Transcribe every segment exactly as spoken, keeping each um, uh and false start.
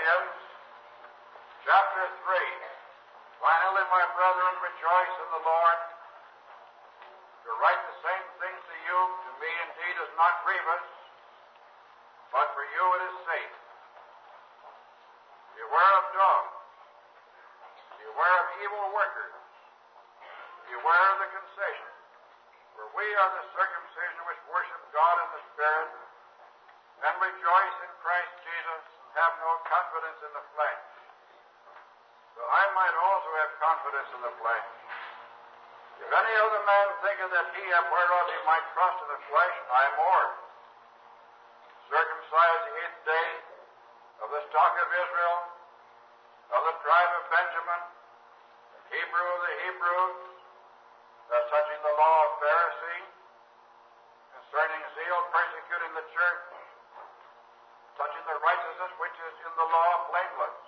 Corinthians chapter three. Finally, my brethren, rejoice in the Lord. To write the same things to you, to me indeed is not grievous, but for you it is safe. Beware of dogs. Beware of evil workers. Beware of the concession. For we are the circumcision which worship God in the Spirit, and rejoice in Christ Jesus, and have no confidence in the flesh. So I might also have confidence in the flesh. If any other man thinketh that he hath whereof he might trust in the flesh, I more. Circumcised the eighth day, of the stock of Israel, of the tribe of Benjamin, and Hebrew of the Hebrews, as touching the law of Pharisee, concerning zeal persecuting the church, touching the righteousness which is in the law blameless.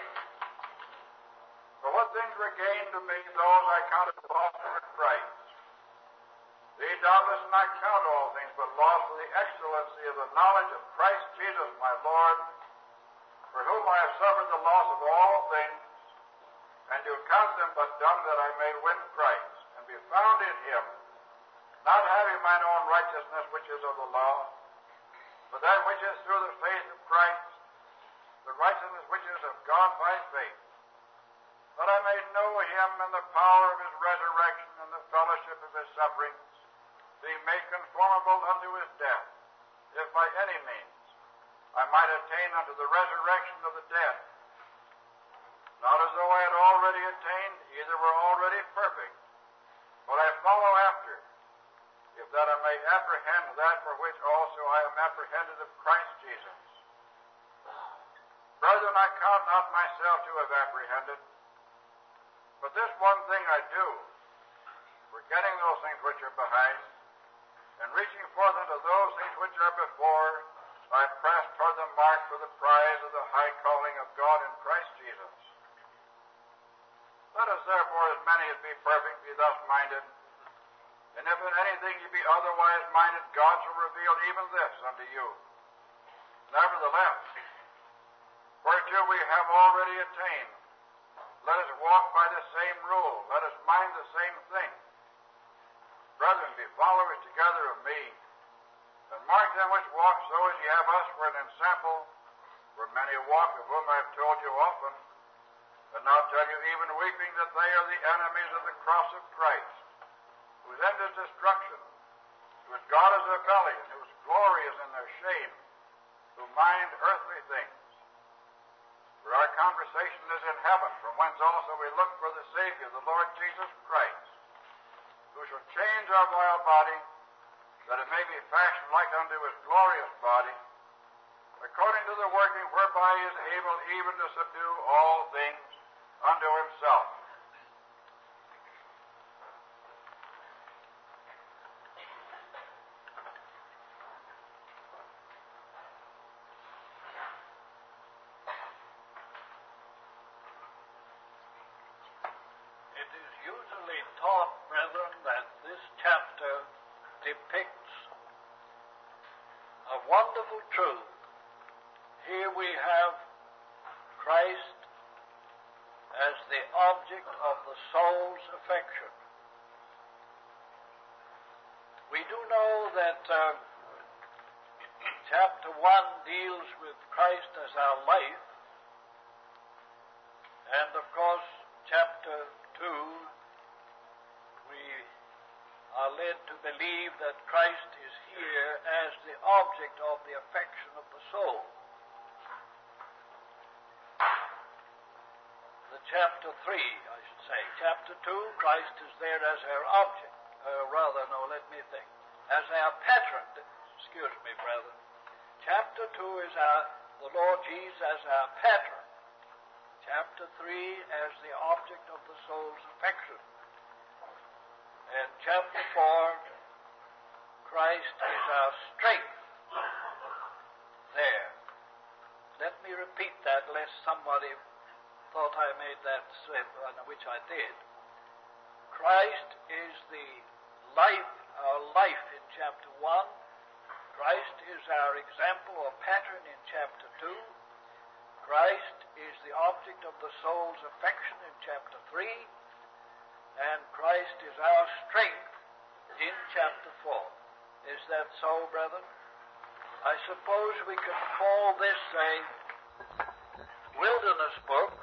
For what things were gained to me, those I counted loss for Christ. Thee doubtless not count all things, but loss for the excellency of the knowledge of Christ Jesus my Lord, for whom I have suffered the loss of all things, and do count them but dung that I may win Christ, and be found in him, not having mine own righteousness which is of the law, but that which is through the faith of Christ, the righteousness which is of God by faith, that I may know him and the power of his resurrection and the fellowship of his sufferings, being made conformable unto his death, if by any means I might attain unto the resurrection of the dead. Not as though I had already attained, either were already perfect, but I follow after, if that I may apprehend that for which also I am apprehended of Christ Jesus. Brethren, I count not myself to have apprehended, but this one thing I do, forgetting those things which are behind, and reaching forth unto those things which are before, I press toward the mark for the prize of the high calling of God in Christ Jesus. Let us therefore, as many as be perfect, be thus minded. And if in anything ye be otherwise minded, God shall reveal even this unto you. Nevertheless, whereto we have already attained, let us walk by the same rule. Let us mind the same thing. Brethren, be followers together of me, and mark them which walk so as ye have us for an ensample. For many walk, of whom I have told you often, and now tell you even weeping, that they are the enemies of the cross of Christ, whose end is destruction, whose God is their belly, and whose glory is in their shame, who mind earthly things. For our conversation is in heaven, from whence also we look for the Savior, the Lord Jesus Christ, who shall change our vile body, that it may be fashioned like unto his glorious body, according to the working whereby he is able even to subdue all things unto himself. It is usually taught, brethren, that this chapter depicts a wonderful truth. Here we have Christ as the object of the soul's affection. We do know that uh, chapter one deals with Christ as our life, and of course chapter two, we are led to believe that Christ is here as the object of the affection of the soul. The chapter three, I should say. Chapter two, Christ is there as our object. Uh, rather, no, let me think. As our patron. Excuse me, brethren. Chapter two is our, the Lord Jesus as our patron. Chapter three as the object of the soul's affection. And chapter four, Christ is our strength. There. Let me repeat that, lest somebody thought I made that slip, which I did. Christ is the life, our life in chapter one. Christ is our example or pattern in chapter two. Christ is the object of the soul's affection in chapter three, and Christ is our strength in chapter four. Is that so, brethren? I suppose we could call this a wilderness book,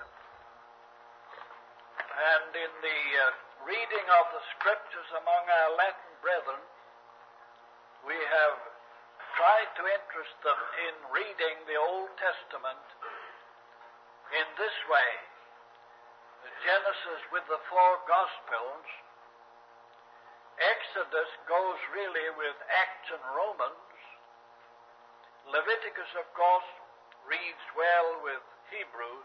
and in the uh, reading of the scriptures among our Latin brethren, we have tried to interest them in reading the Old Testament in this way. Genesis with the four Gospels, Exodus goes really with Acts and Romans, Leviticus, of course, reads well with Hebrews,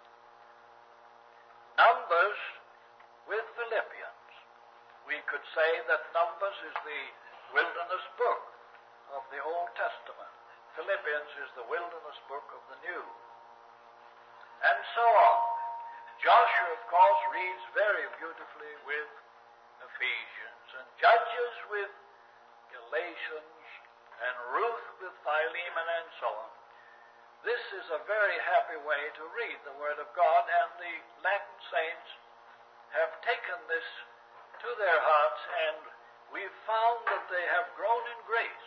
Numbers with Philippians. We could say that Numbers is the wilderness book of the Old Testament. Philippians is the wilderness book of the New. And so on. Joshua, of course, reads very beautifully with Ephesians, and Judges with Galatians, and Ruth with Philemon, and so on. This is a very happy way to read the Word of God, and the Latin saints have taken this to their hearts, and we've found that they have grown in grace.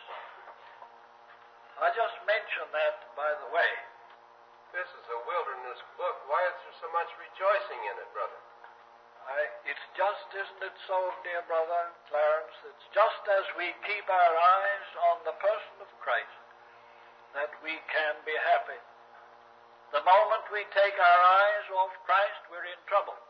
I just mention that, by the way. This is a wilderness book. Why is there so much rejoicing in it, brother? I, it's just, isn't it so, dear brother Clarence? It's just as we keep our eyes on the person of Christ that we can be happy. The moment we take our eyes off Christ, we're in trouble.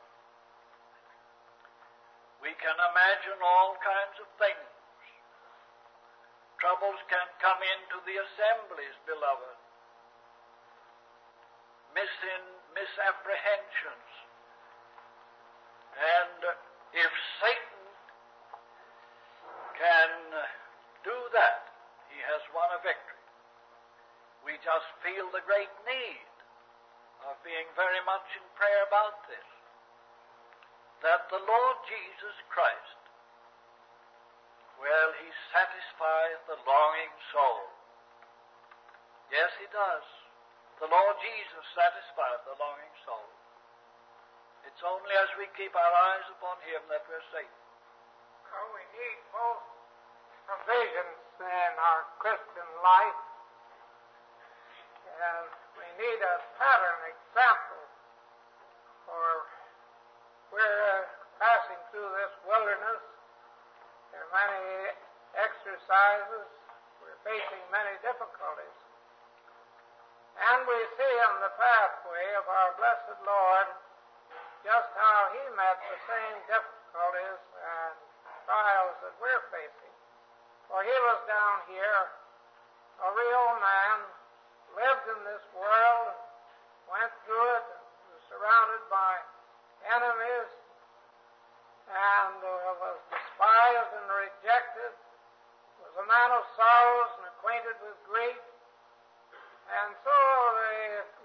We can imagine all kinds of things. Troubles can come into the assemblies, beloved. Misin, misapprehensions. And if Satan can do that, he has won a victory. We just feel the great need of being very much in prayer about this. That the Lord Jesus Christ, well, he satisfies the longing soul. Yes, he does. The Lord Jesus satisfies the longing soul. It's only as we keep our eyes upon him that we're safe. Well, we need both provisions in our Christian life, and we need a pattern example, for we're passing through this wilderness. There are many exercises. We're facing many difficulties. And we see in the pathway of our blessed Lord just how he met the same difficulties and trials that we're facing. For he was down here, a real man, lived in this world, went through it, was surrounded by enemies, and uh, was despised and rejected, was a man of sorrows and acquainted with grief. And so the,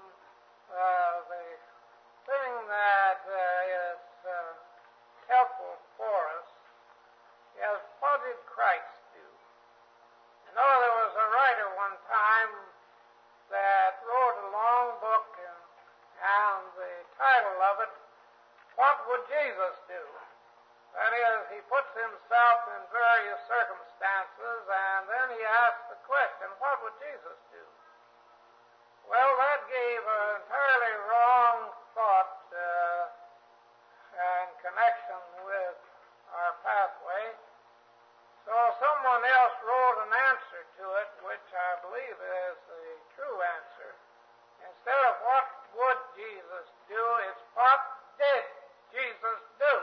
uh, the thing that uh, is uh, helpful for us is, what did Christ do? You know, there was a writer one time that wrote a long book, and, and the title of it, What Would Jesus Do? That is, he puts himself in various circumstances, and then he asks the question, what would Jesus do? Well, that gave an entirely wrong thought uh, in connection with our pathway. So someone else wrote an answer to it, which I believe is the true answer. Instead of what would Jesus do, it's what did Jesus do?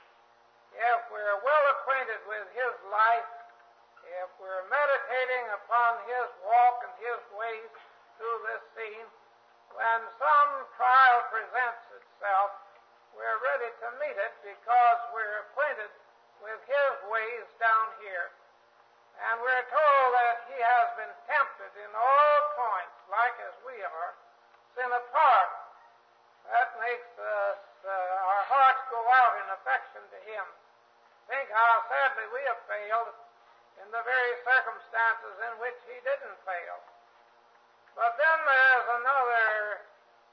If we're well acquainted with his life, if we're meditating upon his walk and his ways through this scene, when some trial presents itself, we're ready to meet it because we're acquainted with his ways down here. And we're told that he has been tempted in all points, like as we are, sin apart. That makes us, uh, our hearts go out in affection to him. Think how sadly we have failed in the very circumstances in which he didn't fail. But then there's another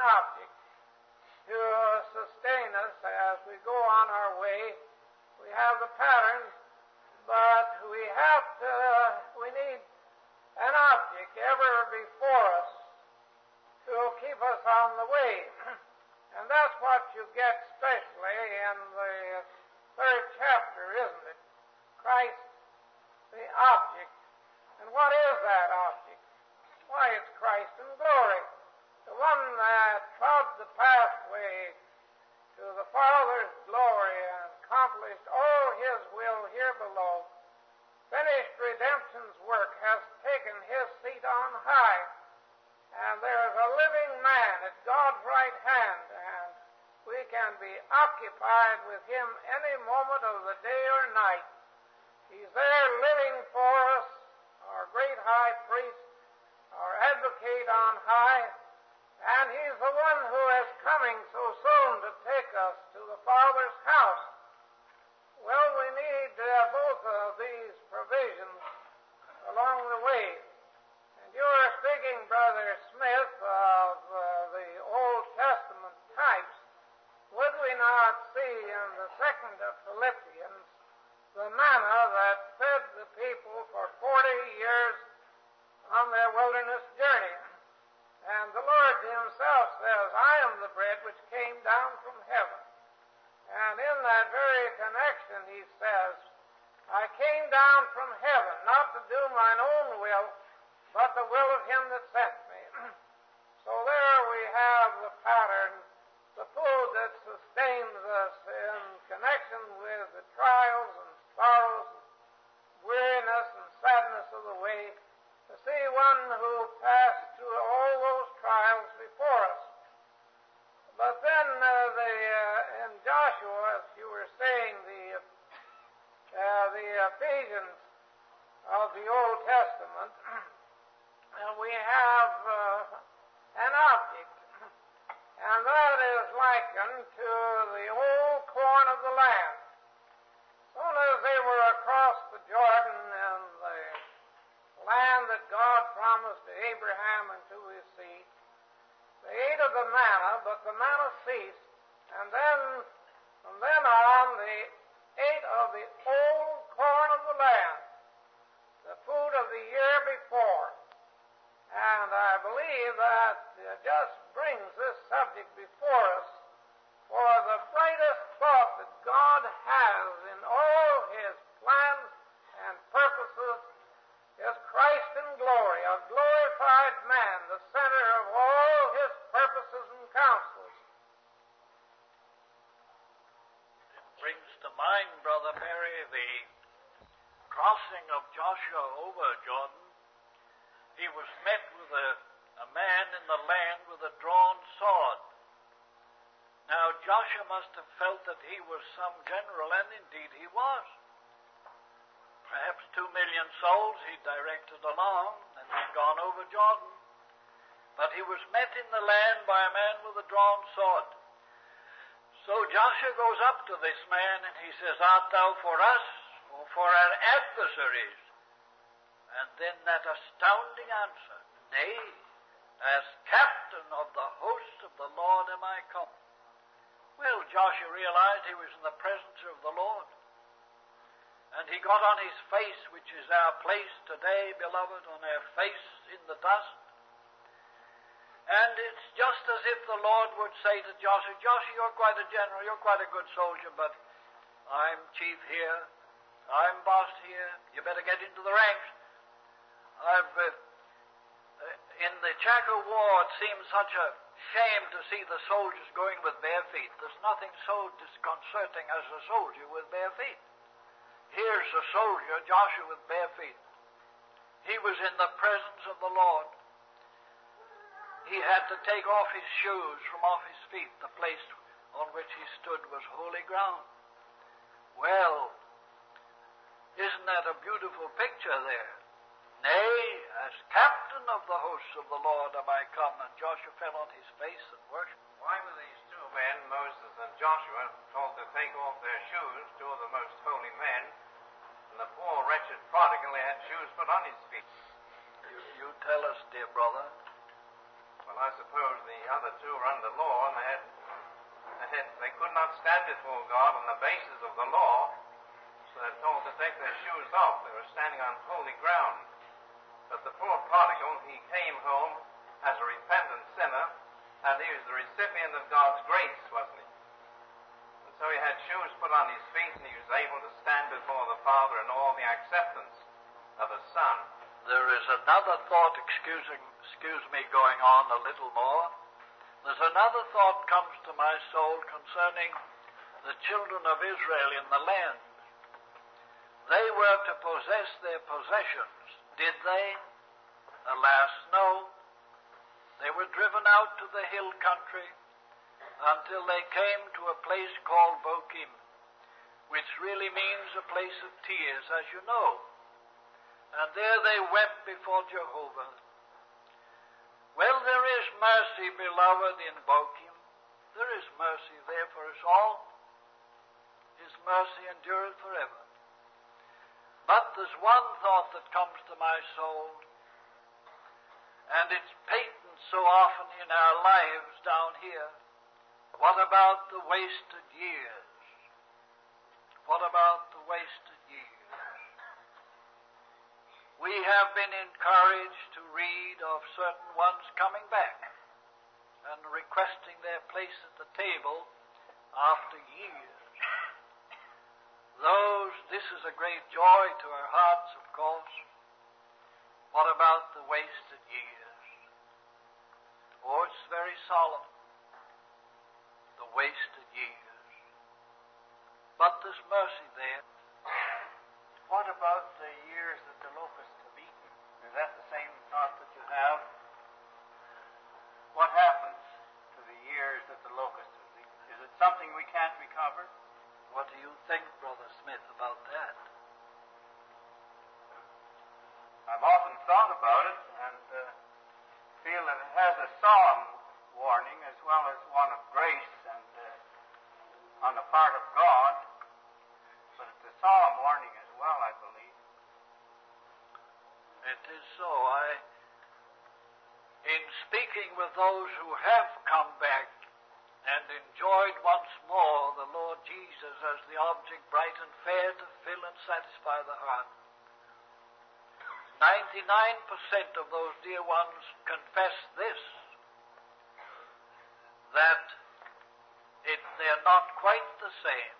object to sustain us as we go on our way. We have the pattern, but we have to, we need an object ever before us to keep us on the way. And that's what you get especially in the third chapter, isn't it? Christ, the object. And what is that object? Why, it's Christ in glory. The one that trod the pathway to the Father's glory and accomplished all His will here below, finished redemption's work, has taken His seat on high, and there is a living man at God's right hand, and we can be occupied with Him any moment of the day or night. He's there living for us, our great high priest, our advocate on high, and He's the one who is coming so soon to take us to the Father's house. Well, we need uh, both of these provisions along the way. And you were speaking, Brother Smith, of uh, the Old Testament types. Would we not see in the second of Philippians the manna that fed the people for forty years on their wilderness journey? And the Lord Himself says, I am the bread which came down from heaven. And in that very connection He says, I came down from heaven, not to do mine own will, but the will of Him that sent me. So there we have the pattern, the food that sustains us in connection with the trials and sorrows and weariness and sadness of the way, to see one who passed through all those trials before us. But then uh, the, uh, in Joshua, as you were saying, the, uh, the Ephesians of the Old Testament, and we have uh, an object, and that is likened to the old corn of the land. As soon as they were across the Jordan in the land that God promised to Abraham and to his seed, they ate of the manna, but the manna ceased, and then, from then on, they ate of the old corn of the land, the food of the year before. And I believe that it just brings this subject before us, for the brightest thought that God has in all His plans and purposes is Christ in glory, a glorified man, the center of all His purposes and counsels. It brings to mind, Brother Mary, the crossing of Joshua over Jordan. He was met with a, a man in the land with a drawn sword. Now, Joshua must have felt that he was some general, and indeed he was. Perhaps two million souls he directed along and then gone over Jordan. But he was met in the land by a man with a drawn sword. So Joshua goes up to this man and he says, Art thou for us or for our adversaries? And then that astounding answer, Nay, as captain of the host of the Lord am I come. Well, Joshua realized he was in the presence of the Lord. And he got on his face, which is our place today, beloved, on our face in the dust. And it's just as if the Lord would say to Joshua, Joshua, you're quite a general, you're quite a good soldier, but I'm chief here, I'm boss here, you better get into the ranks. I've, uh, in the Chaco War, it seemed such a shame to see the soldiers going with bare feet. There's nothing so disconcerting as a soldier with bare feet. Here's a soldier, Joshua, with bare feet. He was in the presence of the Lord. He had to take off his shoes from off his feet. The place on which he stood was holy ground. Well, isn't that a beautiful picture there? Nay, as captain of the hosts of the Lord am I come. And Joshua fell on his face and worshipped. Why were these two men, Moses and Joshua, told to take off their shoes, two of the most holy men, and the poor wretched prodigal had shoes put on his feet? You, you tell us, dear brother. Well, I suppose the other two were under law, and they had, they had, they could not stand before God on the basis of the law, so they're told to take their shoes off. They were standing on holy ground. But the poor prodigal, he came home as a repentant sinner, and he was the recipient of God's grace, wasn't he? And so he had shoes put on his feet, and he was able to stand before the Father in all the acceptance of a son. There is another thought, excusing, excuse me, going on a little more. There's another thought comes to my soul concerning the children of Israel in the land. They were to possess their possessions. Did they? Alas, no. They were driven out to the hill country until they came to a place called Bochim, which really means a place of tears, as you know. And there they wept before Jehovah. Well, there is mercy, beloved, in Bochim. There is mercy there for us all. His mercy endureth forever. But there's one thought that comes to my soul, and it's patent so often in our lives down here. What about the wasted years? What about the wasted years? We have been encouraged to read of certain ones coming back and requesting their place at the table after years. Those, this is a great joy to our hearts, of course. What about the wasted years? Oh, it's very solemn. The wasted years. But there's mercy there. What about the years that the locusts have eaten? Is that the same thought that you have? What happens to the years that the locusts have eaten? Is it something we can't recover? What do you think, Brother Smith, about that? I've often thought about it and uh, feel that it has a solemn warning as well as one of grace and uh, on the part of God. But it's a solemn warning as well, I believe. It is so. I, in speaking with those who have come back and enjoyed once more the Lord Jesus as the object bright and fair to fill and satisfy the heart, ninety-nine percent of those dear ones confess this, that it, they're not quite the same.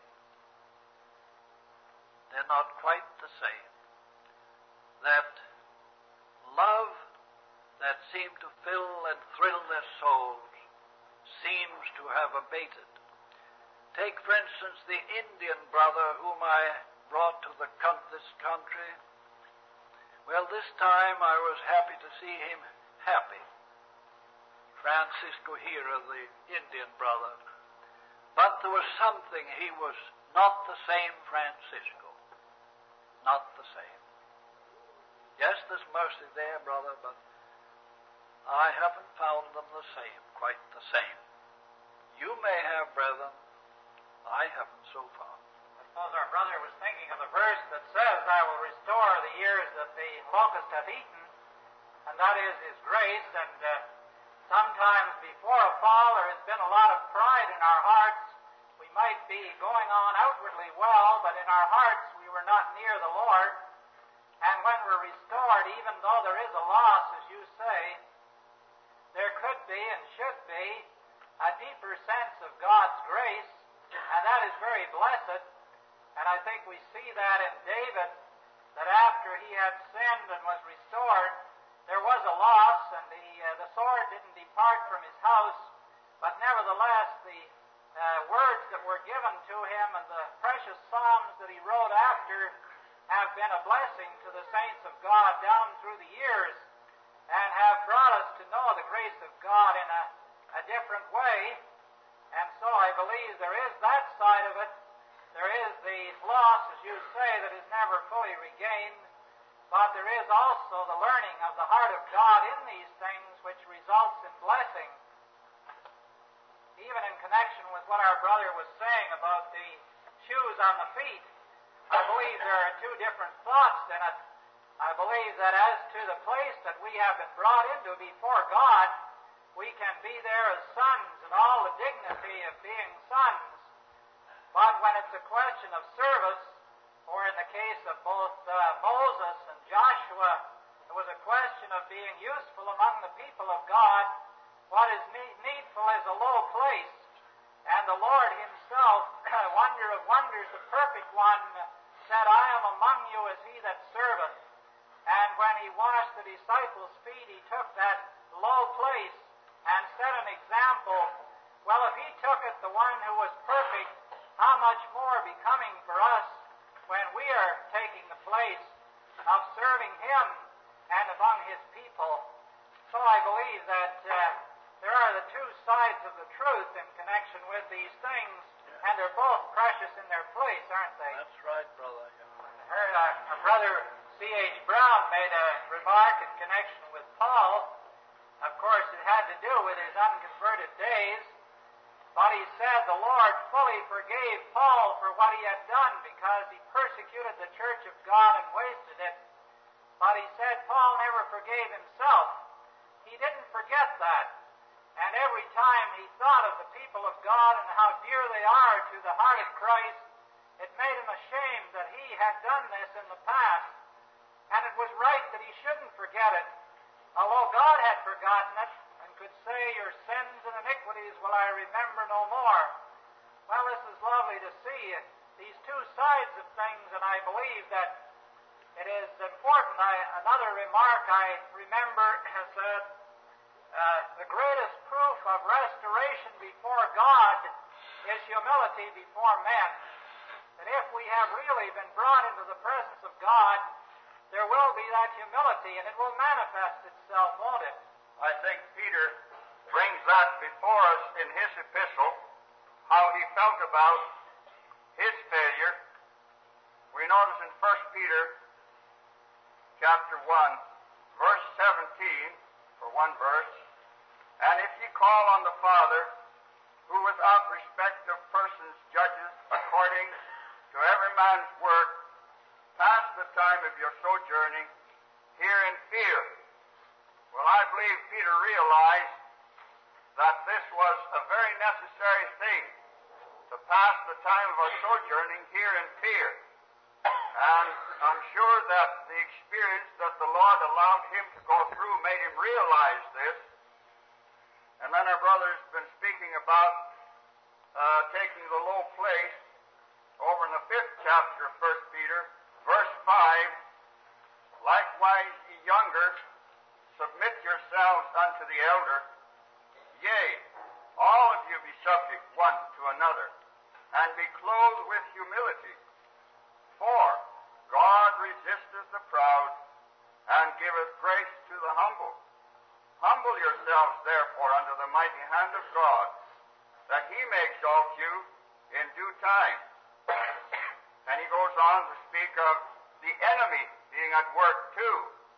They're not quite the same. That love that seemed to fill and thrill their souls seems to have abated. Take, for instance, the Indian brother whom I brought to the con- this country. Well, this time I was happy to see him happy. Francisco Hira, the Indian brother. But there was something, he was not the same Francisco. Not the same. Yes, there's mercy there, brother, but I haven't found them the same, quite the same. You may have, brethren. I haven't so far. I suppose our brother was thinking of the verse that says, I will restore the years that the locust hath eaten, and that is His grace. And uh, sometimes before a fall there has been a lot of pride in our hearts. We might be going on outwardly well, but in our hearts we were not near the Lord. And when we're restored, even though there is a loss, as you say, there could be and should be a deeper sense of God's grace, and that is very blessed. And I think we see that in David, that after he had sinned and was restored, there was a loss, and the, uh, the sword didn't depart from his house, but nevertheless the uh, words that were given to him and the precious psalms that he wrote after have been a blessing to the saints of God down through the years, and have brought us to know the grace of God in a, a different way. And so I believe there is that side of it. There is the loss, as you say, that is never fully regained, but there is also the learning of the heart of God in these things, which results in blessing. Even in connection with what our brother was saying about the shoes on the feet, I believe there are two different thoughts in it. I believe that as to the place that we have been brought into before God, we can be there as sons in all the dignity of being sons. But when it's a question of service, or in the case of both uh, Moses and Joshua, it was a question of being useful among the people of God. What is ne- needful is a low place. And the Lord himself, wonder of wonders, the perfect one, said, I am among you as he that serveth. And when he washed the disciples' feet, he took that low place and set an example. Well, if he took it, the one who was perfect, how much more becoming for us when we are taking the place of serving him and among his people. So I believe that uh, there are the two sides of the truth in connection with these things, and they're both precious in their place, aren't they? That's right, brother. I heard uh, our brother C H Brown made a remark in connection with Paul. Of course, it had to do with his unconverted days, but he said the Lord fully forgave Paul for what he had done because he persecuted the church of God and wasted it. But he said Paul never forgave himself. He didn't forget that. And every time he thought of the people of God and how dear they are to the heart of Christ, it made him ashamed that he had done this in the past. And it was right that he shouldn't forget it, although God had forgotten it and could say, your sins and iniquities will I remember no more. Well, this is lovely to see these two sides of things, and I believe that it is important. I, another remark I remember said, uh, the greatest proof of restoration before God is humility before men. That if we have really been brought into the presence of God, there will be that humility, and it will manifest itself, won't it? I think Peter brings that before us in his epistle, how he felt about his failure. We notice in First Peter chapter one, verse seventeen, for one verse, and if ye call on the Father, who without respect of persons judges according to every man's work, pass the time of your sojourning here in fear. Well, I believe Peter realized that this was a very necessary thing, to pass the time of our sojourning here in fear. And I'm sure that the experience that the Lord allowed him to go through made him realize this. And then our brother's been speaking about uh, taking the low place over in the fifth chapter of First Peter, verse five, likewise ye younger, submit yourselves unto the elder. Yea, all of you be subject one to another, and be clothed with humility. For God resisteth the proud, and giveth grace to the humble. Humble yourselves therefore under the mighty hand of God, that he may exalt you in due time. And he goes on to speak of the enemy being at work too.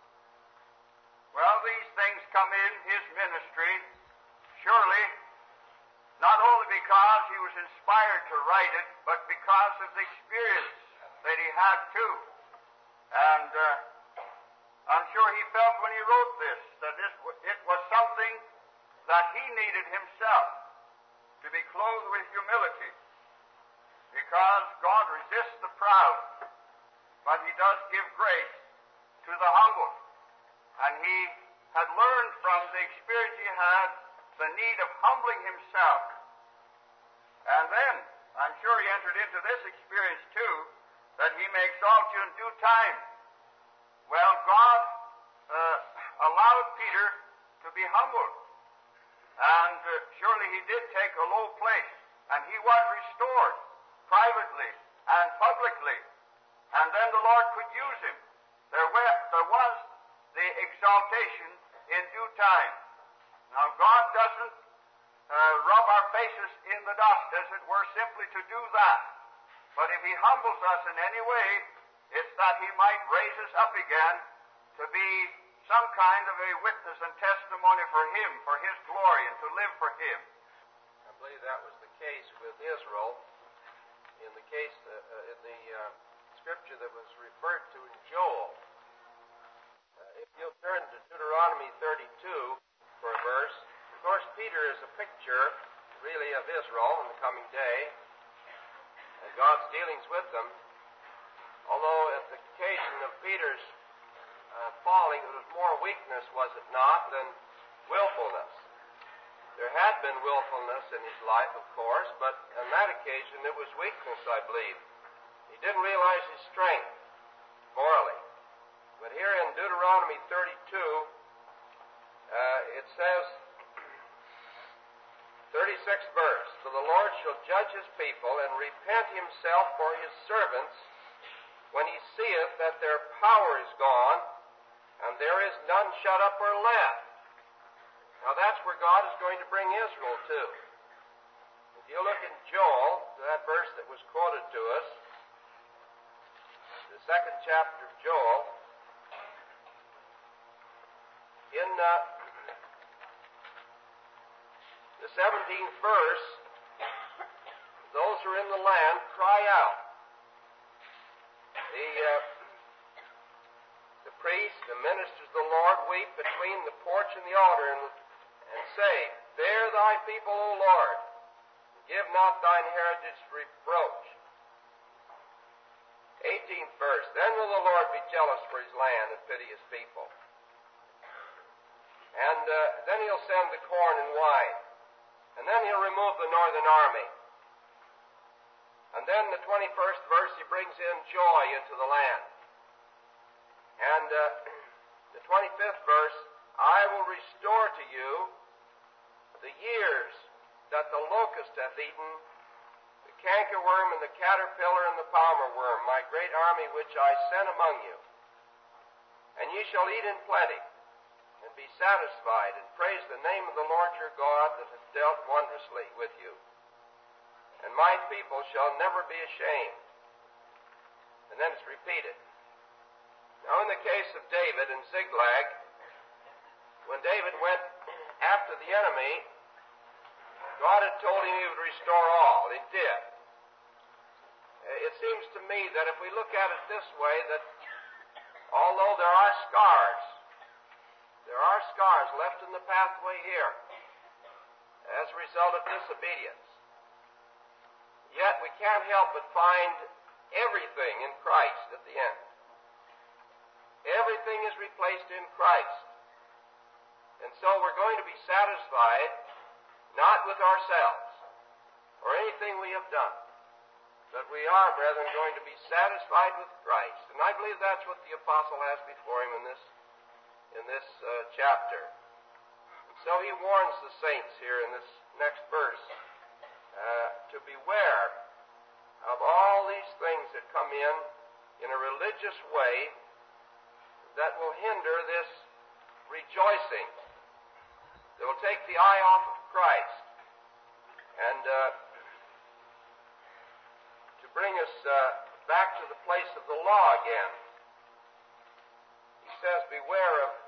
Well, these things come in his ministry, surely, not only because he was inspired to write it, but because of the experience that he had too. And uh, I'm sure he felt when he wrote this, that this, it was something that he needed himself, to be clothed with humility. Because God resists the proud, but he does give grace to the humble. And he had learned from the experience he had the need of humbling himself. And then, I'm sure he entered into this experience too, that he may exalt you in due time. Well, God uh, allowed Peter to be humbled. And uh, surely he did take a low place. And he was restored privately and publicly. And then the Lord could use him. There, were, there was the exaltation in due time. Now, God doesn't uh, rub our faces in the dust, as it were, simply to do that. But if he humbles us in any way, it's that he might raise us up again to be some kind of a witness and testimony for him, for his glory, and to live for him. I believe that was the case with Israel. In the case, uh, uh, in the uh, scripture that was referred to in Joel, uh, if you'll turn to Deuteronomy thirty-two for a verse, of course, Peter is a picture, really, of Israel in the coming day, and God's dealings with them. Although at the occasion of Peter's uh, falling, it was more weakness, was it not, than willfulness. There had been willfulness in his life, of course, but on that occasion it was weakness, I believe. He didn't realize his strength morally. But here in Deuteronomy thirty-two, uh, it says, thirty-sixth verse, "For the Lord shall judge his people, and repent himself for his servants, when he seeth that their power is gone, and there is none shut up or left." Now that's where God is going to bring Israel to. If you look in Joel, that verse that was quoted to us, the second chapter of Joel, in uh, the seventeenth verse, those who are in the land cry out. The, uh, the priests, the ministers of the Lord, weep between the porch and the altar and, and say, "Bear thy people, O Lord, and give not thine heritage reproach." eighteenth verse, "Then will the Lord be jealous for his land and pity his people. And uh, then he'll send the corn and wine. And then he'll remove the northern army. And then the twenty-first verse, he brings in joy into the land. And uh, the twenty-fifth verse, "I will restore to you the years that the locust hath eaten, the cankerworm and the caterpillar and the palmer worm, my great army which I sent among you. And ye shall eat in plenty, and be satisfied, and praise the name of the Lord your God that hath dealt wondrously with you. And my people shall never be ashamed." And then it's repeated. Now in the case of David and Ziklag, when David went after the enemy, God had told him he would restore all. He did. It seems to me that if we look at it this way, that although there are scars, there are scars left in the pathway here as a result of disobedience, yet we can't help but find everything in Christ at the end. Everything is replaced in Christ. And so we're going to be satisfied not with ourselves or anything we have done, but we are, brethren, going to be satisfied with Christ. And I believe that's what the apostle has before him in this in this uh, chapter. And so he warns the saints here in this next verse uh, to beware of all these things that come in in a religious way that will hinder this rejoicing, that will take the eye off of Christ, and uh, to bring us uh, back to the place of the law again. He says, beware of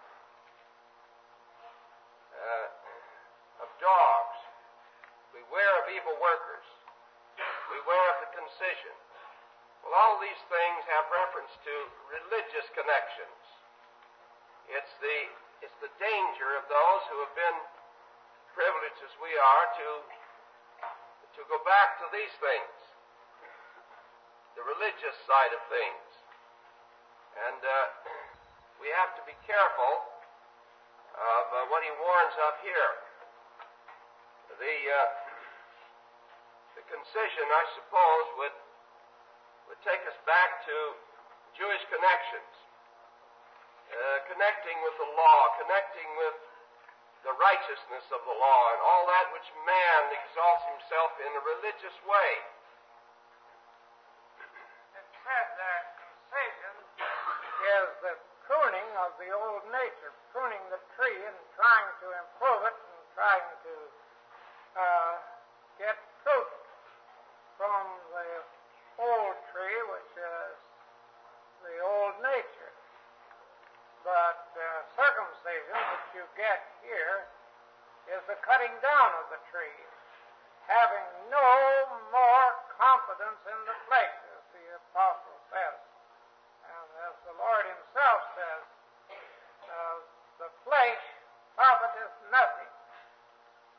uh, of dogs, beware of evil workers, beware of the concision. Well, all these things have reference to religious connections. It's the it's the danger of those who have been privileged as we are to to go back to these things, the religious side of things. And uh, we have to be careful of uh, what he warns of here. The uh, the concision, I suppose, would would take us back to Jewish connections, uh, connecting with the law, connecting with the righteousness of the law, and all that which man exalts himself in a religious way. It said that concision is the pruning of the old nature, pruning the tree and trying to improve it and trying to uh, get fruit from the old tree, which is the old nature. But uh, circumcision, which you get here, is the cutting down of the tree, having no more confidence in the flesh, as the apostle says. And as the Lord himself says, uh, the flesh profiteth nothing.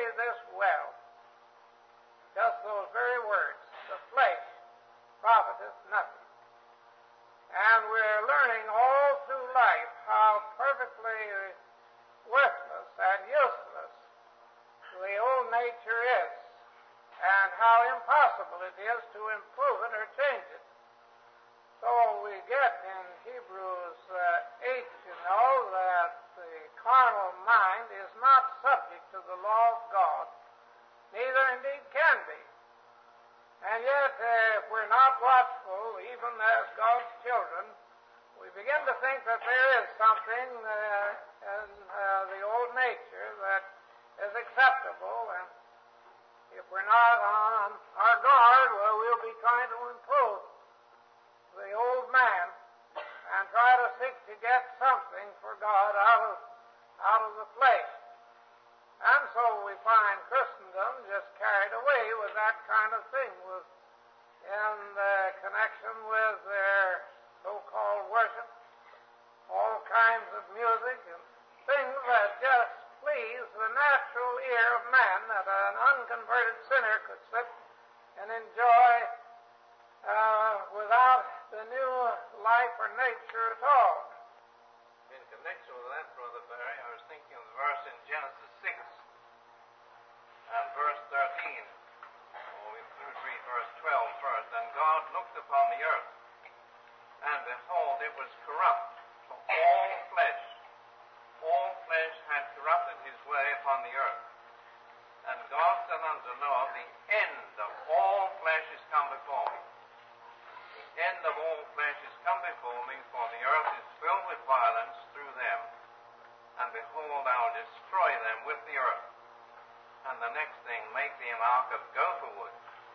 this well. Just those very words, the flesh profiteth nothing. And we're learning all through life how perfectly worthless and useless the old nature is, and how impossible it is to improve it or change it. So we get in Hebrews uh, eight, you know, that the carnal mind is not subject to the law of God, neither indeed can be. And yet, uh, if we're not watchful, even as God's children, we begin to think that there is something uh, in uh, the old nature that is acceptable, and if we're not on our guard, well, we'll be trying to improve the old man and try to seek to get something for God out of out of the flesh. And so we find Christendom just carried away with that kind of thing, with in the connection with their so-called worship, all kinds of music and things that just please the natural ear of man, that an unconverted sinner could sit and enjoy uh, without the new life or nature at all. In connection with that, Brother Barry, I was thinking of the verse in Genesis six and verse thirteen. Well, we should read verse twelve first. And God looked upon the earth, and behold, it was corrupt, for all flesh, all flesh had corrupted his way upon the earth. And God said unto Noah, the end of all flesh is come before me. The end of all flesh is come before me, for the earth is filled with violence through them. And behold, I will destroy them with the earth. And the next thing, make thee an ark of gopher wood.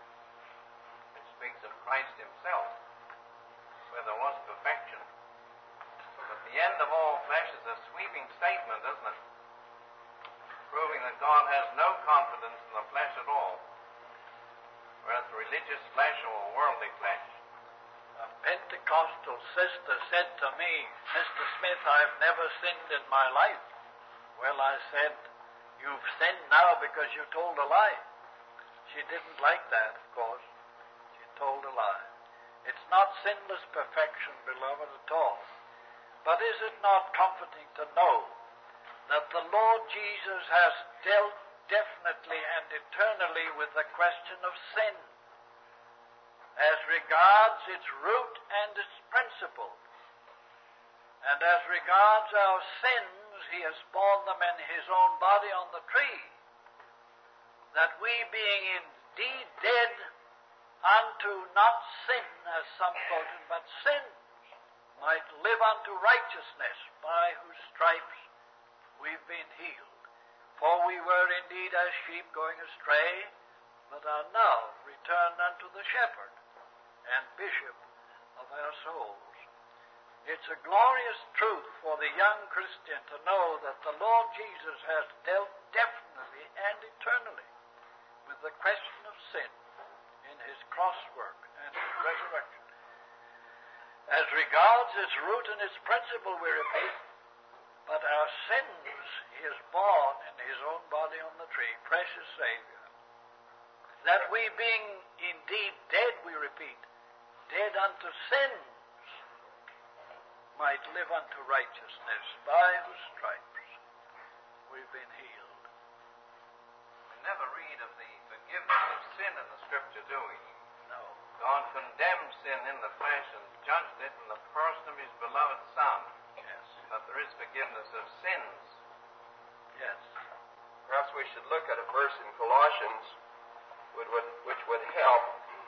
It speaks of Christ himself, where there was perfection. But the end of all flesh is a sweeping statement, isn't it? Proving that God has no confidence in the flesh at all, whether it's religious flesh or worldly flesh. A Pentecostal sister said to me, Mister Smith, I've never sinned in my life. Well, I said, you've sinned now because you told a lie. She didn't like that, of course. She told a lie. It's not sinless perfection, beloved, at all. But is it not comforting to know that the Lord Jesus has dealt definitely and eternally with the question of sin, as regards its root and its principle? And as regards our sins, he has borne them in his own body on the tree, that we, being indeed dead unto not sin, as some quoted, but sins, might live unto righteousness, by whose stripes we've been healed. For we were indeed as sheep going astray, but are now returned unto the shepherd and bishop of our souls. It's a glorious truth for the young Christian to know that the Lord Jesus has dealt definitely and eternally with the question of sin in his cross work and his resurrection. As regards its root and its principle, we repeat, but our sins he has borne in his own body on the tree, precious Savior, that we being indeed dead, we repeat, dead unto sins, might live unto righteousness, by whose stripes we've been healed. We never read of the forgiveness of sin in the Scripture, do we? No. God condemned sin in the flesh and judged it in the person of his beloved Son. Yes. But there is forgiveness of sins. Yes. Perhaps we should look at a verse in Colossians which would, which would help.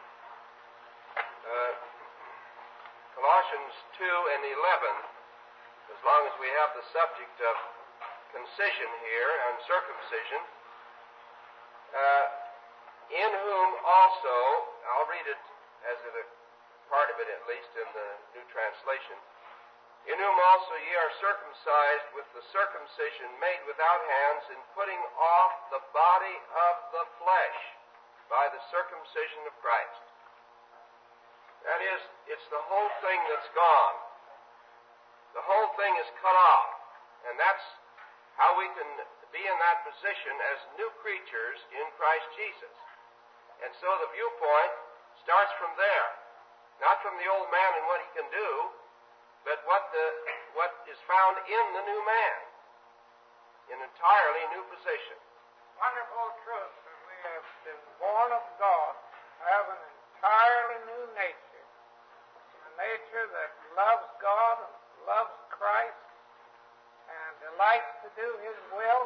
Uh, Colossians two and eleven, as long as we have the subject of concision here and circumcision, uh, in whom also, I'll read it as a part of it at least in the New Translation, in whom also ye are circumcised with the circumcision made without hands, in putting off the body of the flesh by the circumcision of Christ. That is, it's the whole thing that's gone. The whole thing is cut off. And that's how we can to be in that position as new creatures in Christ Jesus. And so the viewpoint starts from there, not from the old man and what he can do, but what the what is found in the new man, an entirely new position. Wonderful truth that we have been born of God, have an entirely new nature, a nature that loves God and loves Christ and delights to do His will.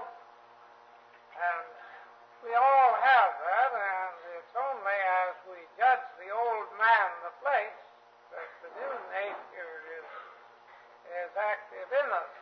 And we all have that, and it's only as we judge the old man in the flesh that the new nature is, is active in us.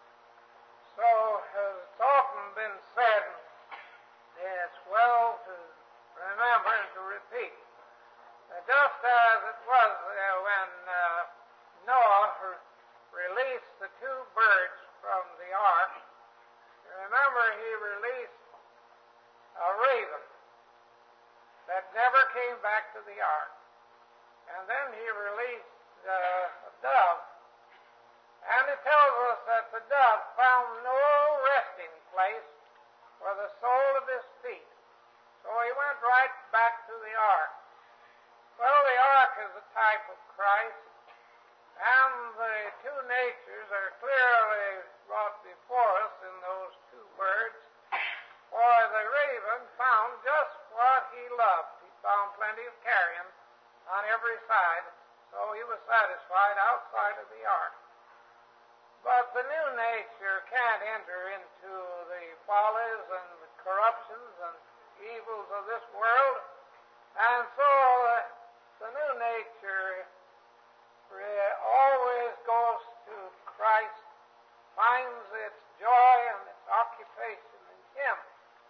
So, as it's often been said, it's well to remember and to repeat. Uh, just as it was uh, when uh, Noah re- released the two birds from the ark, remember he released a raven that never came back to the ark. And then he released uh, a dove. And it tells us that the dove found no resting place for the sole of his feet. So he went right back to the ark. Well, the ark is a type of Christ, and the two natures are clearly brought before us in those two birds. For the raven found just what he loved. He found plenty of carrion on every side, so he was satisfied outside of the ark. But the new nature can't enter into the follies and the corruptions and evils of this world. And so uh, the new nature uh, always goes to Christ, finds its joy and its occupation in Him.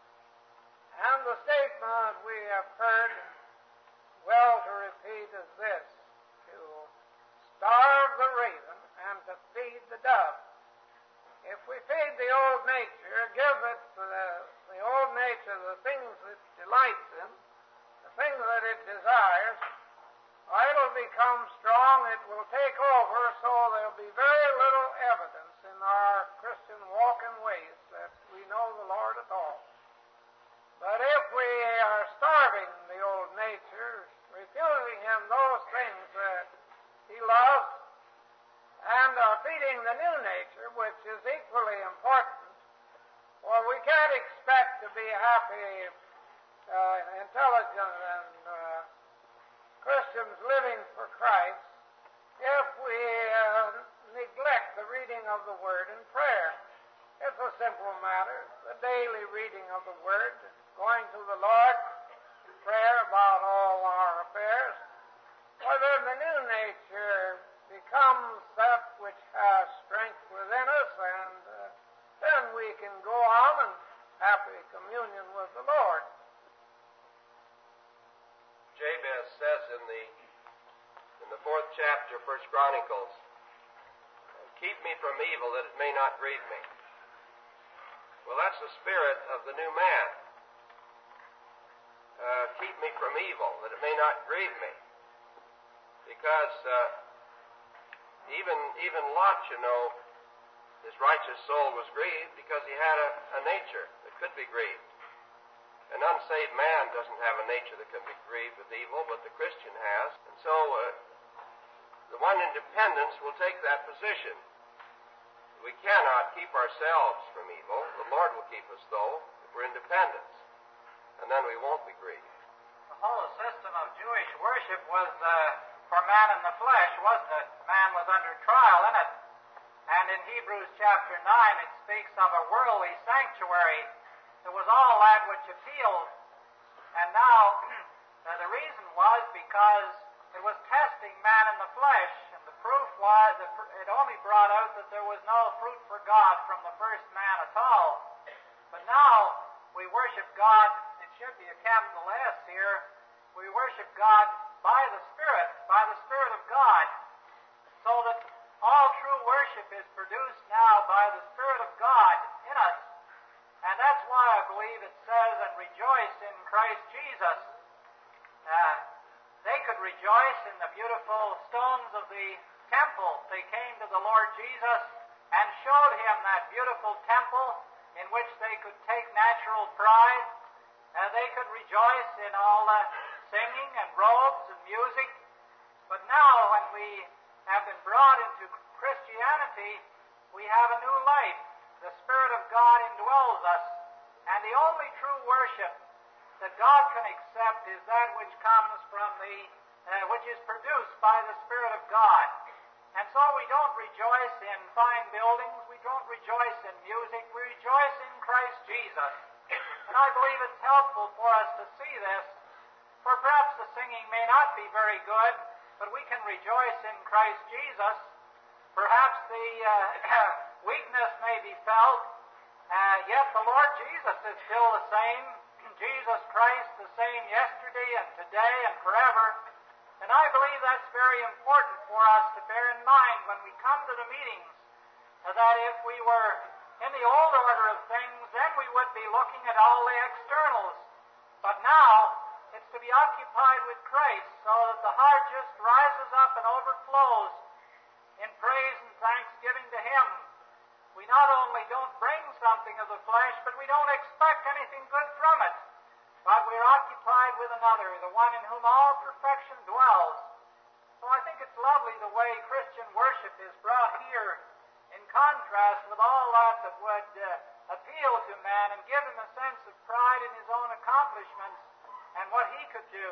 And the statement we have heard well to repeat is this: to starve the raven and to feed the dove. If we feed the old nature, give it the, the old nature the things it delights in, the things that it desires, well, it'll become strong, it will take over, so there'll be very little evidence in our Christian walk and ways that we know the Lord at all. But if we are starving the old nature, refusing Him those things that He loves, and are feeding the new nature, which is equally important, for we can't expect to be happy, uh, intelligent, and uh, Christians living for Christ if we uh, neglect the reading of the Word and prayer. It's a simple matter, the daily reading of the Word, going to the Lord in prayer about all our affairs. For then the new nature becomes that which has strength within us, and uh, then we can go on in happy communion with the Lord. Jabez says in the in the fourth chapter, First Chronicles, "Keep me from evil, that it may not grieve me." Well, that's the spirit of the new man. Uh, keep me from evil, that it may not grieve me. Because uh, even even Lot, you know, his righteous soul was grieved because he had a, a nature that could be grieved. An unsaved man doesn't have a nature that can be grieved with evil, but the Christian has. And so uh, the one in dependence will take that position. We cannot keep ourselves from evil. The Lord will keep us, though, if we're in dependence. And then we won't be grieved. The whole system of Jewish worship was uh, for man in the flesh, wasn't it? Man was under trial in it. And in Hebrews chapter nine, it speaks of a worldly sanctuary. It was all that which appealed. And now, uh, the reason was because it was testing man in the flesh, and the proof was, it only brought out that there was no fruit for God from the first man at all. But now, we worship God, it should be a capital S here, we worship God by the Spirit, by the Spirit of God, so that all true worship is produced now by the Spirit of God in us. And that's why I believe it says, "And rejoice in Christ Jesus." Uh, they could rejoice in the beautiful stones of the temple. They came to the Lord Jesus and showed Him that beautiful temple in which they could take natural pride. Uh, they could rejoice in all uh, singing and robes and music. But now, when we have been brought into Christianity, we have a new life. The Spirit of God indwells us. And the only true worship that God can accept is that which comes from the, uh, which is produced by the Spirit of God. And so we don't rejoice in fine buildings, we don't rejoice in music, we rejoice in Christ Jesus. And I believe it's helpful for us to see this, for perhaps the singing may not be very good, but we can rejoice in Christ Jesus. Perhaps the uh, weakness may be felt, uh, yet the Lord Jesus is still the same. Jesus Christ the same yesterday and today and forever. And I believe that's very important for us to bear in mind when we come to the meetings, that if we were in the old order of things, then we would be looking at all the externals. But now, it's to be occupied with Christ, so that the heart just rises up and overflows in praise and thanksgiving to Him. We not only don't bring something of the flesh, but we don't expect anything good from it. But we're occupied with another, the one in whom all perfection dwells. So I think it's lovely the way Christian worship is brought here in contrast with all that that would uh, appeal to man and give him a sense of pride in his own accomplishments and what he could do.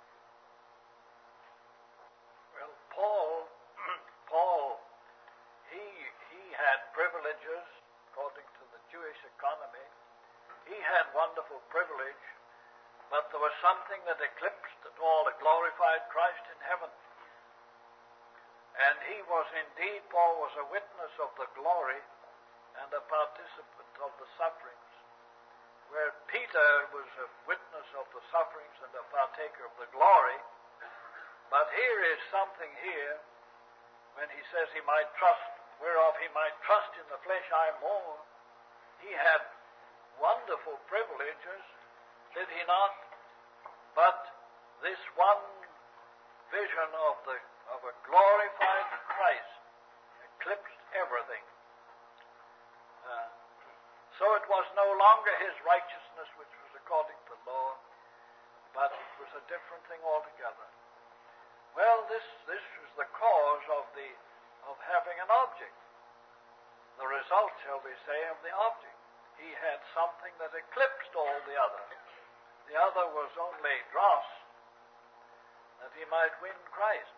Well, Paul, Paul, he he had privileges according to the Jewish economy. He had wonderful privilege, but there was something that eclipsed it all, that glorified Christ in heaven. And he was indeed, Paul was a witness of the glory and a participant of the sufferings, where Peter was a witness of the sufferings and a partaker of the glory. But here is something here, when he says he might trust, whereof he might trust in the flesh I more. He had wonderful privileges, did he not? But this one vision of the of a glorified Christ eclipsed everything. Uh, so it was no longer his righteousness which was according to law, but it was a different thing altogether. Well, this this was the cause of the of having an object. The result, shall we say, of the object. He had something that eclipsed all the other. The other was only dross, that he might win Christ.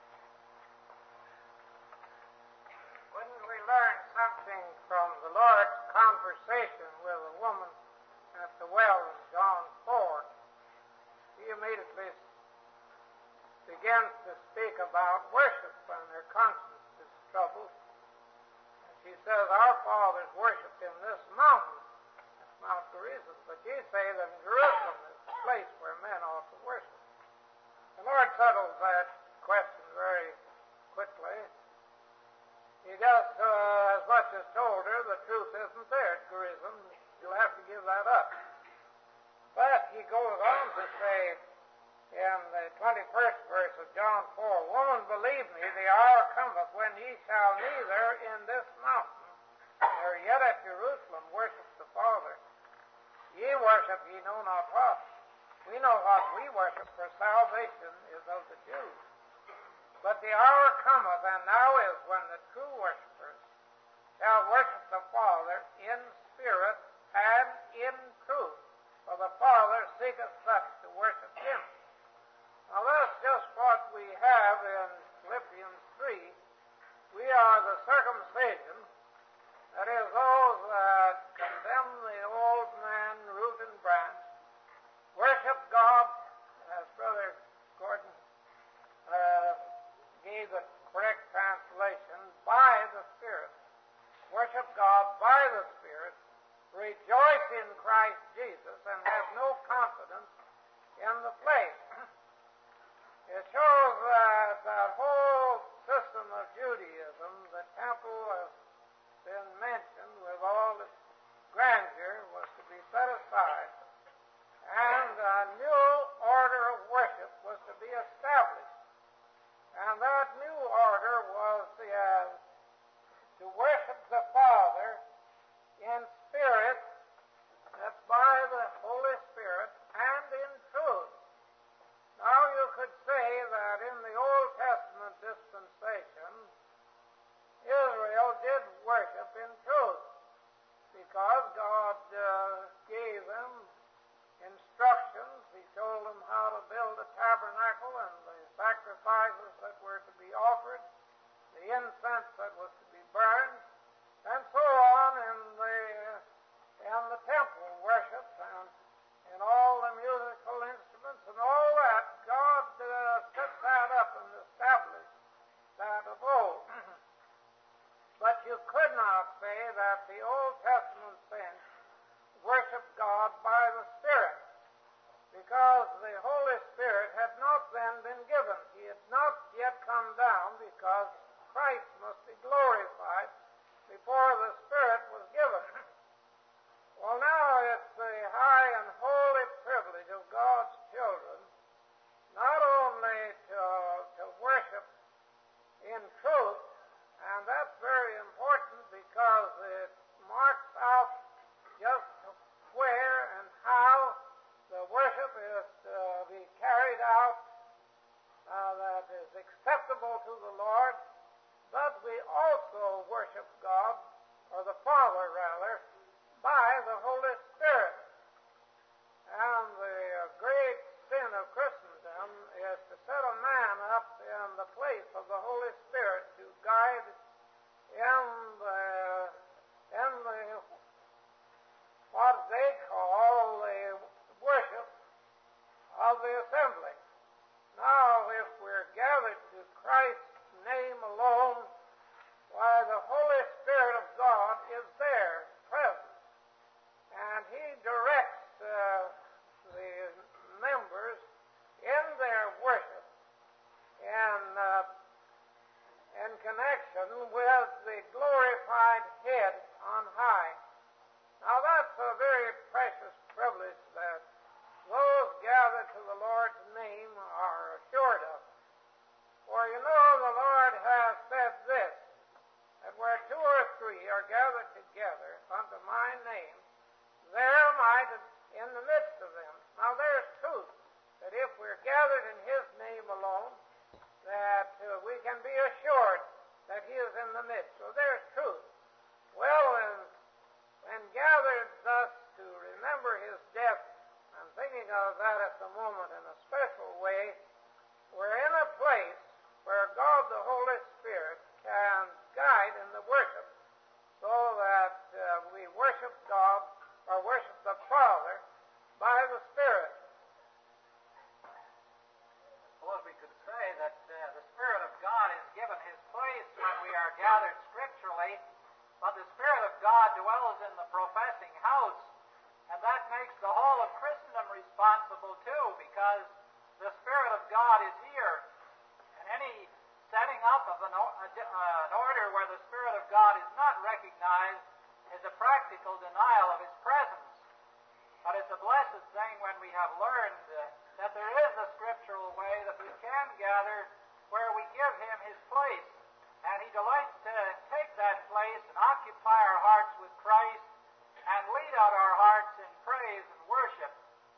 Wouldn't we learn something from the Lord's conversation with a woman at the well in John four? He immediately begins to speak about worship when their conscience is troubled. And she says, our fathers worshipped in this mountain, Mount Gerizim, but ye say that in Jerusalem is the place where men ought to worship. The Lord settles that question very quickly. He just uh, as much as told her the truth isn't there at Gerizim. You'll have to give that up. But he goes on to say in the twenty-first verse of John four, woman, believe me, the hour cometh when ye shall neither in this mountain nor yet at Jerusalem worship the Father. Ye worship ye know not what. We know what we worship, for salvation is of the Jews. But the hour cometh, and now is, when the true worshippers shall worship the Father in spirit and in truth. For the Father seeketh such to worship Him. Now that's just what we have in Philippians three. We are the circumcision, that is, those that condemn the old man, root and branch, worship God, as Brother Gordon uh, gave the correct translation, by the Spirit. Worship God by the Spirit, rejoice in Christ Jesus, and have no confidence in the flesh. It shows that that whole system of Judaism, the temple has been mentioned with all its grandeur, was to be set aside, and a new order of worship was to be established. And that new order was the, uh, to worship the Father in spirit could say that in the Old Testament dispensation, Israel did worship in truth, because God uh, gave them instructions. He told them how to build a tabernacle and the sacrifices that were to be offered, the incense that was to be burned, and so on in the in the temple worship and in all the musical instruments and all that. God uh, set that up and established that of old. But you could not say that the Old Testament saints worshiped God by the Spirit, because the Holy Spirit had not then been given. He had not yet come down, because Christ must be glorified before the Spirit was given. Well, now it's the high and holy privilege of God's children not only to, to worship in truth, and that's very important because it marks out just where and how the worship is to be carried out uh, that is acceptable to the Lord, but we also worship God, or the Father rather, by the Holy Spirit. And the uh, great sin of Christendom is to set a man up in the place of the Holy Spirit to guide in the, in the what they call the worship of the assembly. Now, if we're gathered to Christ's name alone, why, the Holy Spirit of God is there, present. And He directs uh, the members in their worship in, uh, in connection with the glorified head on high. Now that's a very precious privilege that those gathered to the Lord's name are assured of. For you know the Lord has said this, that where two or three are gathered together unto my name, there am I in the midst of them. Now there's truth, that if we're gathered in His name alone, that uh, we can be assured that He is in the midst. So there's truth. Well, when, when gathered thus to remember His death, I'm thinking of that at the moment in a special way, we're in a place where God the Holy Spirit can guide in the worship, so that uh, we worship God or worship the Father by the Spirit. Suppose we could say that uh, the Spirit of God is given His place when we are gathered scripturally, but the Spirit of God dwells in the professing house, and that makes the whole of Christendom responsible too, because the Spirit of God is here, and any setting up of an, uh, an order where the Spirit of God is not recognized is a practical denial of His presence. But it's a blessed thing when we have learned uh, that there is a scriptural way that we can gather where we give Him His place. And He delights to take that place and occupy our hearts with Christ and lead out our hearts in praise and worship.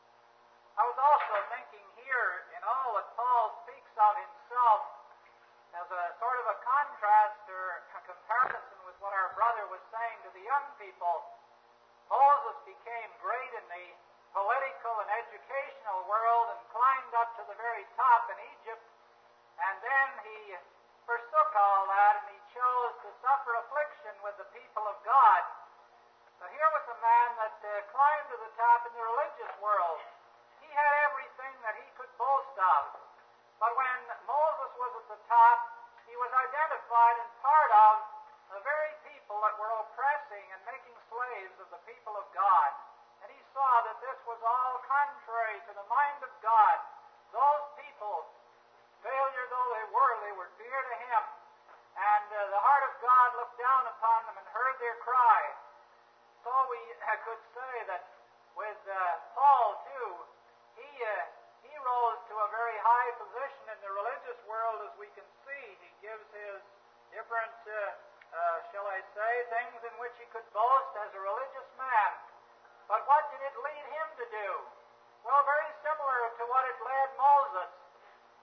I was also thinking here in all that Paul speaks of himself as a sort of a contrast or a comparison with what our brother was saying to the young people. Moses became great in the political and educational world and climbed up to the very top in Egypt, and then he forsook all that and he chose to suffer affliction with the people of God. But here was a man that uh, climbed to the top in the religious world. He had everything that he could boast of. But when Moses was at the top, he was identified in part of the very people that were oppressing and making slaves of the people of God. And he saw that this was all contrary to the mind of God. Those people, failure though they were, they were dear to Him. And uh, the heart of God looked down upon them and heard their cry. So we uh, could say that with uh, Paul, too, he, uh, he rose to a very high position in the religious world, as we can see. He gives his different, uh, uh, shall I say, things in which he could boast as a religious man. But what did it lead him to do? Well, very similar to what it led Moses.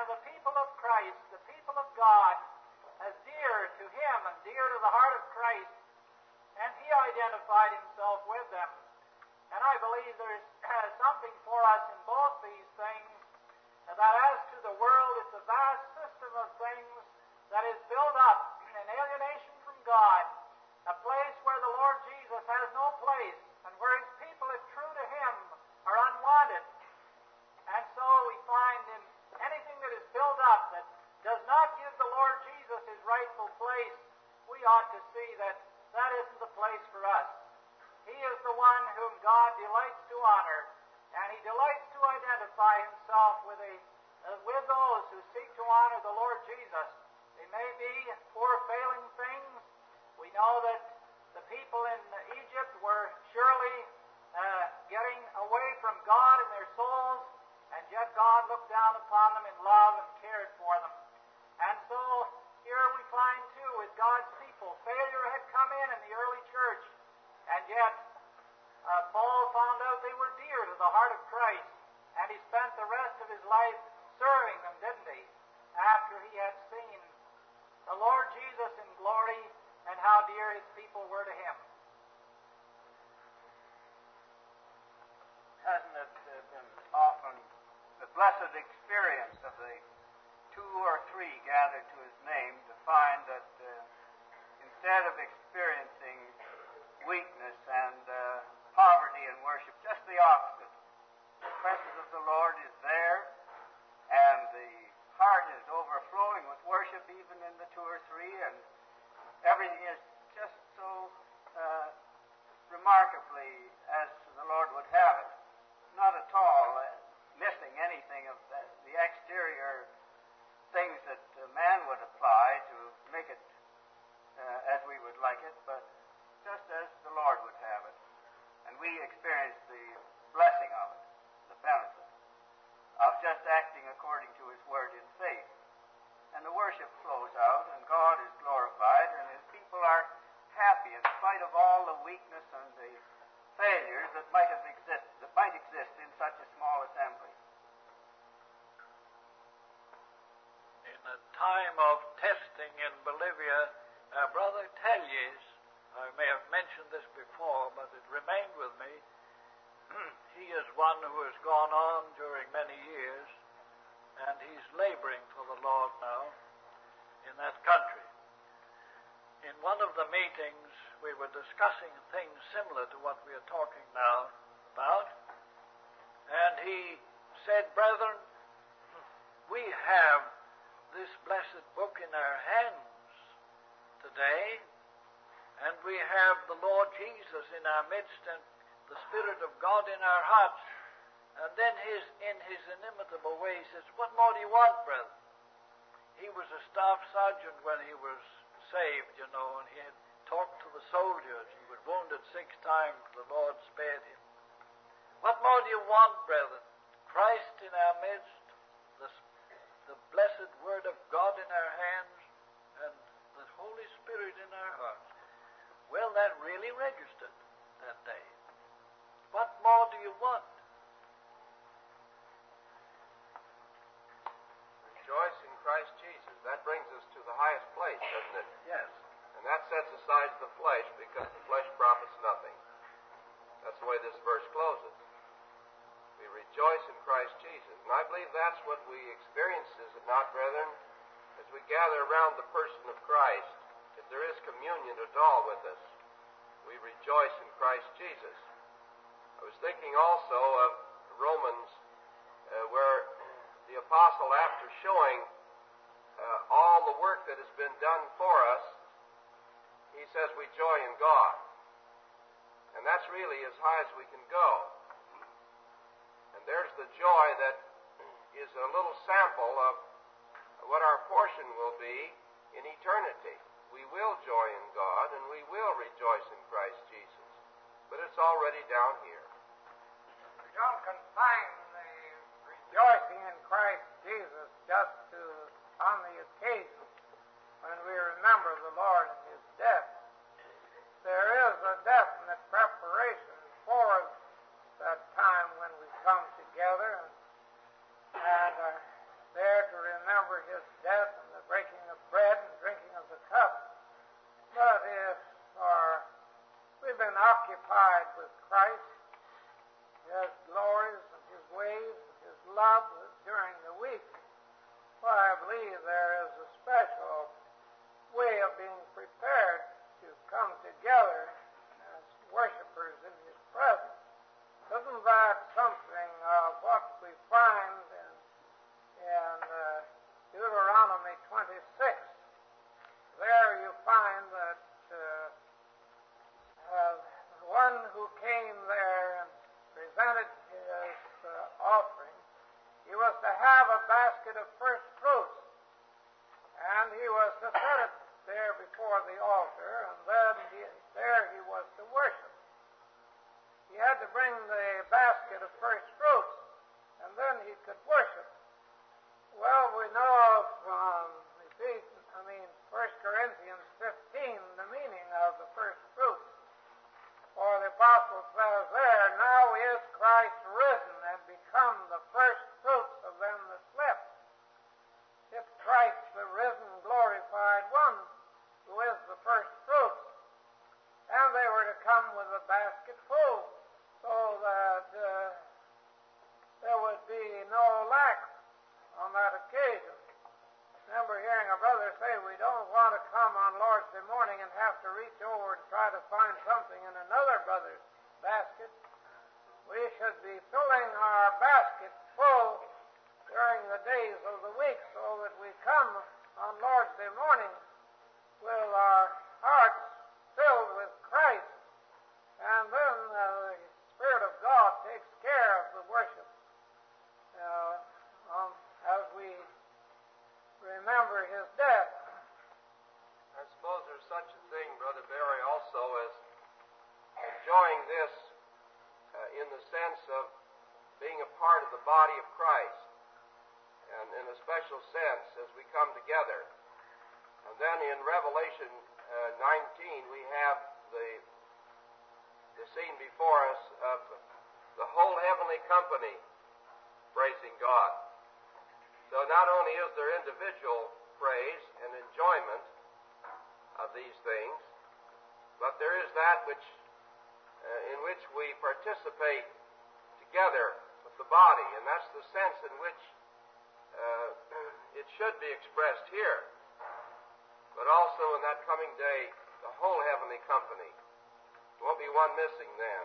the people of Christ, the people of God, as dear to Him and dear to the heart of Christ, and He identified Himself with them. And I believe there's something for us in both these things, and that as to the world, it's a vast system of things that is built up in alienation from God, a place where the Lord Jesus has no place, and where His people, if true to Him, are unwanted. And so we find in anything that is built up that does not give the Lord Jesus His rightful place, we ought to see that that isn't the place for us. He is the one whom God delights to honor, and He delights to identify Himself with, a, uh, with those who seek to honor the Lord Jesus. They may be poor, failing things. We know that the people in Egypt were surely uh, getting away from God in their souls, and yet God looked down upon them in love and cared for them. And so here we find, too, with God's people, failure had come in in the early church, and yet uh, Paul found out they were dear to the heart of Christ, and he spent the rest of his life serving them, didn't he, after he had seen the Lord Jesus in glory and how dear His people were to Him. Hasn't it uh, been often the blessed experience of the two or three gathered to His name to find that uh, instead of experiencing weakness and uh, poverty in worship, just the opposite. The presence of the Lord is there, and the heart is overflowing with worship even in the two or three, and everything is just so uh, remarkably as the Lord would have it. Not at all uh, missing anything of the, the exterior things that uh, man would apply to make it uh, as we would like it, but just as the Lord would have it. And we experience the blessing of it, the benefit of just acting according to His word in faith. And the worship flows out, and God is glorified, and His people are happy in spite of all the weakness and the failures that might have exist, that might exist in such a small assembly. In a time of testing in Bolivia, our brother Tellies, I may have mentioned this before, but it remained with me. He is one who has gone on during many years, and he's laboring for the Lord now in that country. In one of the meetings, we were discussing things similar to what we are talking now about, and he said, "Brethren, we have this blessed book in our hands today, and we have the Lord Jesus in our midst, and the Spirit of God in our hearts." And then his, in his inimitable way, he says, "What more do you want, brother?" He was a staff sergeant when he was saved, you know, and he had talked to the soldiers. He was wounded six times. The Lord spared him. "What more do you want, brethren? Christ in our midst, the, the blessed Word of God in our hands, and the Holy Spirit in our hearts." Well, that really registered that day. What more do you want? Rejoice in Christ Jesus. That brings us to the highest place, doesn't it? Yes. And that sets aside the flesh, because the flesh profits nothing. That's the way this verse closes. We rejoice in Christ Jesus. And I believe that's what we experience, is it not, brethren? As we gather around the person of Christ, if there is communion at all with us, we rejoice in Christ Jesus. I was thinking also of Romans, uh, where the apostle, after showing uh, all the work that has been done for us, he says we joy in God. And that's really as high as we can go. And there's the joy that is a little sample of what our portion will be in eternity. We will joy in God, and we will rejoice in Christ Jesus. But it's already down here. We don't confine the rejoicing in Christ Jesus just to on the occasion when we remember the Lord and His death. There is a definite preparation for that time when we come together and, and uh, there to remember remember his death and the breaking of bread and drinking of the cup. But if our, we've been occupied with Christ, his glories and his ways and his love during the week, well, I believe there is a special way of being prepared to come together as worshipers in his presence. Isn't that something of what we find in, in uh, Deuteronomy twenty-six? There you find that uh, uh, the one who came there and presented his uh, offering, he was to have a basket of first fruits, and he was to set it there before the altar, and then he, there he was to worship. He had to bring the basket of first fruits, and then he could worship. Well, we know from Ephesians, I mean, First Corinthians fifteen, the meaning of the first fruits. For the apostle says there, now is Christ risen and become the first fruits of them that slept. It's Christ, the risen, glorified one, who is the first fruits. And they were to come with a basket full, so that uh, there would be no lack on that occasion. I remember hearing a brother say, we don't want to come on Lord's Day morning and have to reach over and try to find something in another brother's basket. We should be filling our basket full during the days of the week, so that we come on Lord's Day morning with our hearts filled with Christ, and then uh, the Spirit of God takes care of the worship uh, um, as we remember his death. I suppose there's such a thing, Brother Barry, also as enjoying this uh, in the sense of being a part of the body of Christ, and in a special sense as we come together. And then in Revelation uh, nineteen, we have the, the scene before us of the whole heavenly company praising God. So not only is there individual praise and enjoyment of these things, but there is that which, uh, in which we participate together with the body, and that's the sense in which uh, it should be expressed here, but also in that coming day, the whole heavenly company. There won't be one missing then.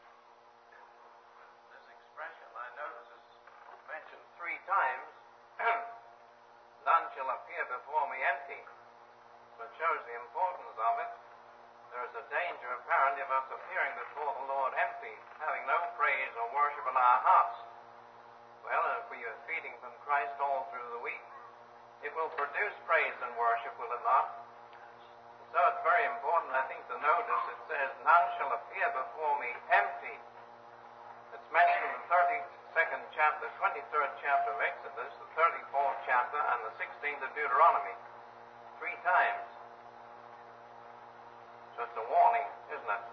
This expression, I notice, is mentioned three times. None shall appear before me empty. So it shows the importance of it. There is a danger, apparently, of us appearing before the Lord empty, having no praise or worship in our hearts. Well, if we are feeding from Christ all through the week, it will produce praise and worship, will it not? So it's very important, I think, to notice it says, none shall appear before me empty. It's mentioned in the thirty-second chapter, twenty-third chapter of Exodus, the thirty-fourth chapter, and the sixteenth of Deuteronomy. Three times. So it's a warning, isn't it?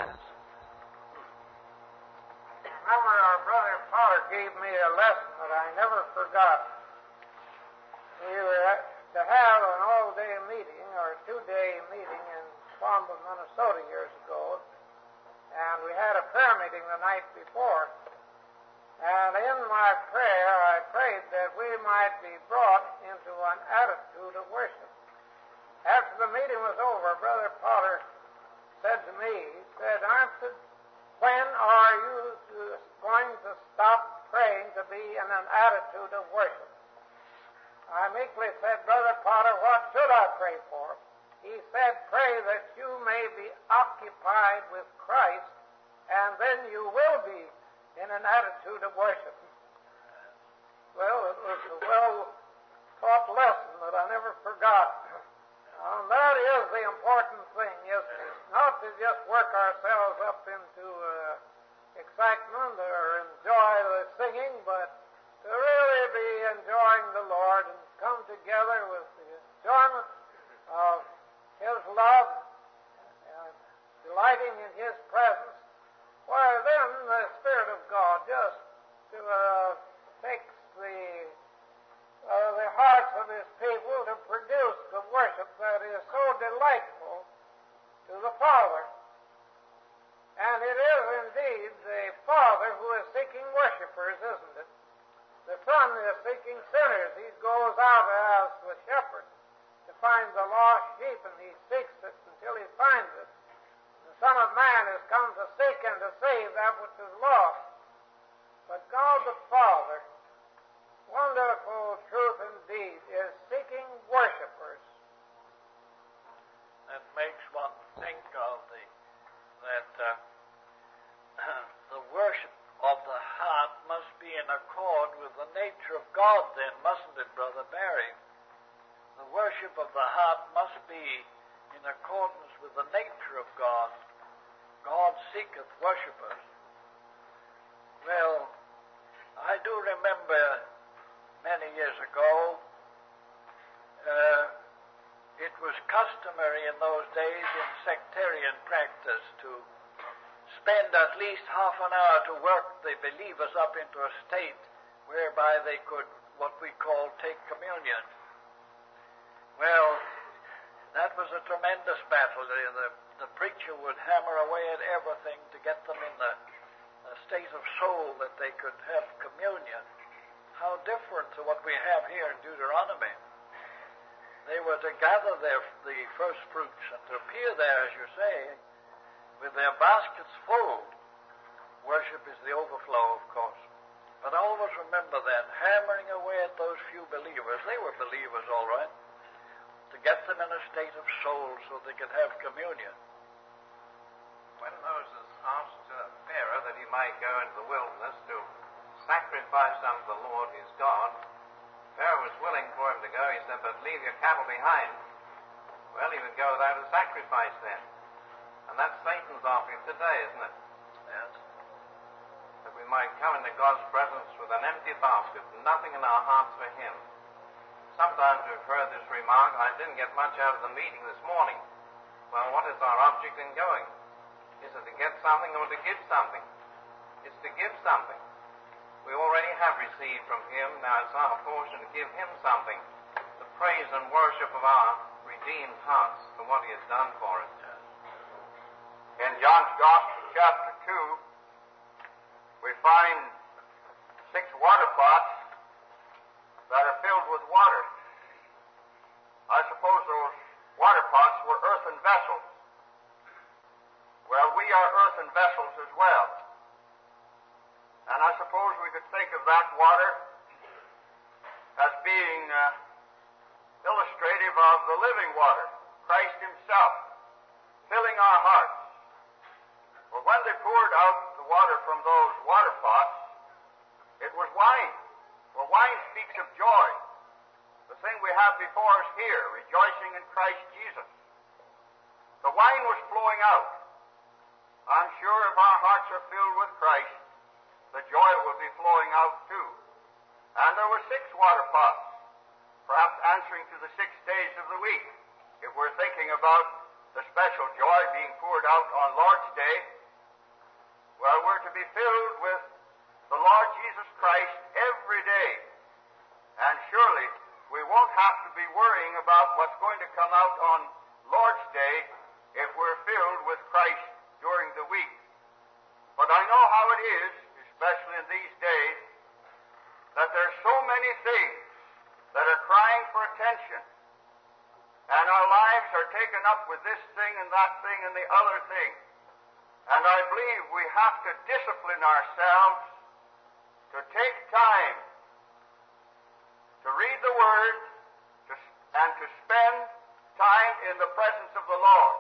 Remember, our brother Potter gave me a lesson that I never forgot. We were at, to have an all-day meeting, or a two-day meeting in Swampville, Minnesota years ago, and we had a prayer meeting the night before. And in my prayer, I prayed that we might be brought into an attitude of worship. After the meeting was over, Brother Potter said to me, he said, Armstead, when are you going to stop praying to be in an attitude of worship? I meekly said, Brother Potter, what should I pray for? He said, pray that you may be occupied with Christ, and then you will be in an attitude of worship. Well, it was a well-taught lesson that I never forgot. And that is the important thing, isn't it? Not to just work ourselves up into uh, excitement or enjoy the singing, but to really be enjoying the Lord and come together with the enjoyment of His love and delighting in His presence. Why, then the Spirit of God just uh, takes the uh, the hearts of His worship that is so delightful to the Father. And it is indeed the Father who is seeking worshipers, isn't it? The Son is seeking sinners. He goes out as the shepherd to find the lost sheep, and he seeks it until he finds it. The Son of Man has come to seek and to save that which is lost. But God the Father, wonderful truth indeed, is seeking worshipers. That makes one think of the that uh, the worship of the heart must be in accord with the nature of God then, mustn't it, Brother Barry? The worship of the heart must be in accordance with the nature of God. God seeketh worshipers. Well, I do remember many years ago, uh, it was customary in those days in sectarian practice to spend at least half an hour to work the believers up into a state whereby they could, what we call, take communion. Well, that was a tremendous battle. The, the, the preacher would hammer away at everything to get them in the, the state of soul that they could have communion. How different to what we have here in Deuteronomy. They were to gather their, the first fruits and to appear there, as you say, with their baskets full. Worship is the overflow, of course. But always remember that, hammering away at those few believers, they were believers all right, to get them in a state of soul so they could have communion. When Moses asked uh, Pharaoh that he might go into the wilderness to sacrifice unto the Lord his God, Pharaoh was willing for him to go. He said, but leave your cattle behind. Well, he would go without a sacrifice then. And that's Satan's offering today, isn't it? Yes. That we might come into God's presence with an empty basket, nothing in our hearts for him. Sometimes we've heard this remark, I didn't get much out of the meeting this morning. Well, what is our object in going? Is it to get something or to give something? It's to give something. We already have received from him. Now it's our portion to give him something. The praise and worship of our redeemed hearts for what he has done for us. In John's Gospel, chapter two, we find six water pots that are filled with water. I suppose those water pots were earthen vessels. Well, we are earthen vessels as well. And I suppose we could think of that water as being uh, illustrative of the living water, Christ himself, filling our hearts. Well, when they poured out the water from those water pots, it was wine. Well, wine speaks of joy. The thing we have before us here, rejoicing in Christ Jesus. The wine was flowing out. I'm sure if our hearts are filled with Christ, the joy will be flowing out too. And there were six water pots, perhaps answering to the six days of the week. If we're thinking about the special joy being poured out on Lord's Day, well, we're to be filled with the Lord Jesus Christ every day. And surely we won't have to be worrying about what's going to come out on Lord's Day if we're filled with Christ during the week. But I know how it is, especially in these days, that there's so many things that are crying for attention. And our lives are taken up with this thing and that thing and the other thing. And I believe we have to discipline ourselves to take time to read the Word to, and to spend time in the presence of the Lord.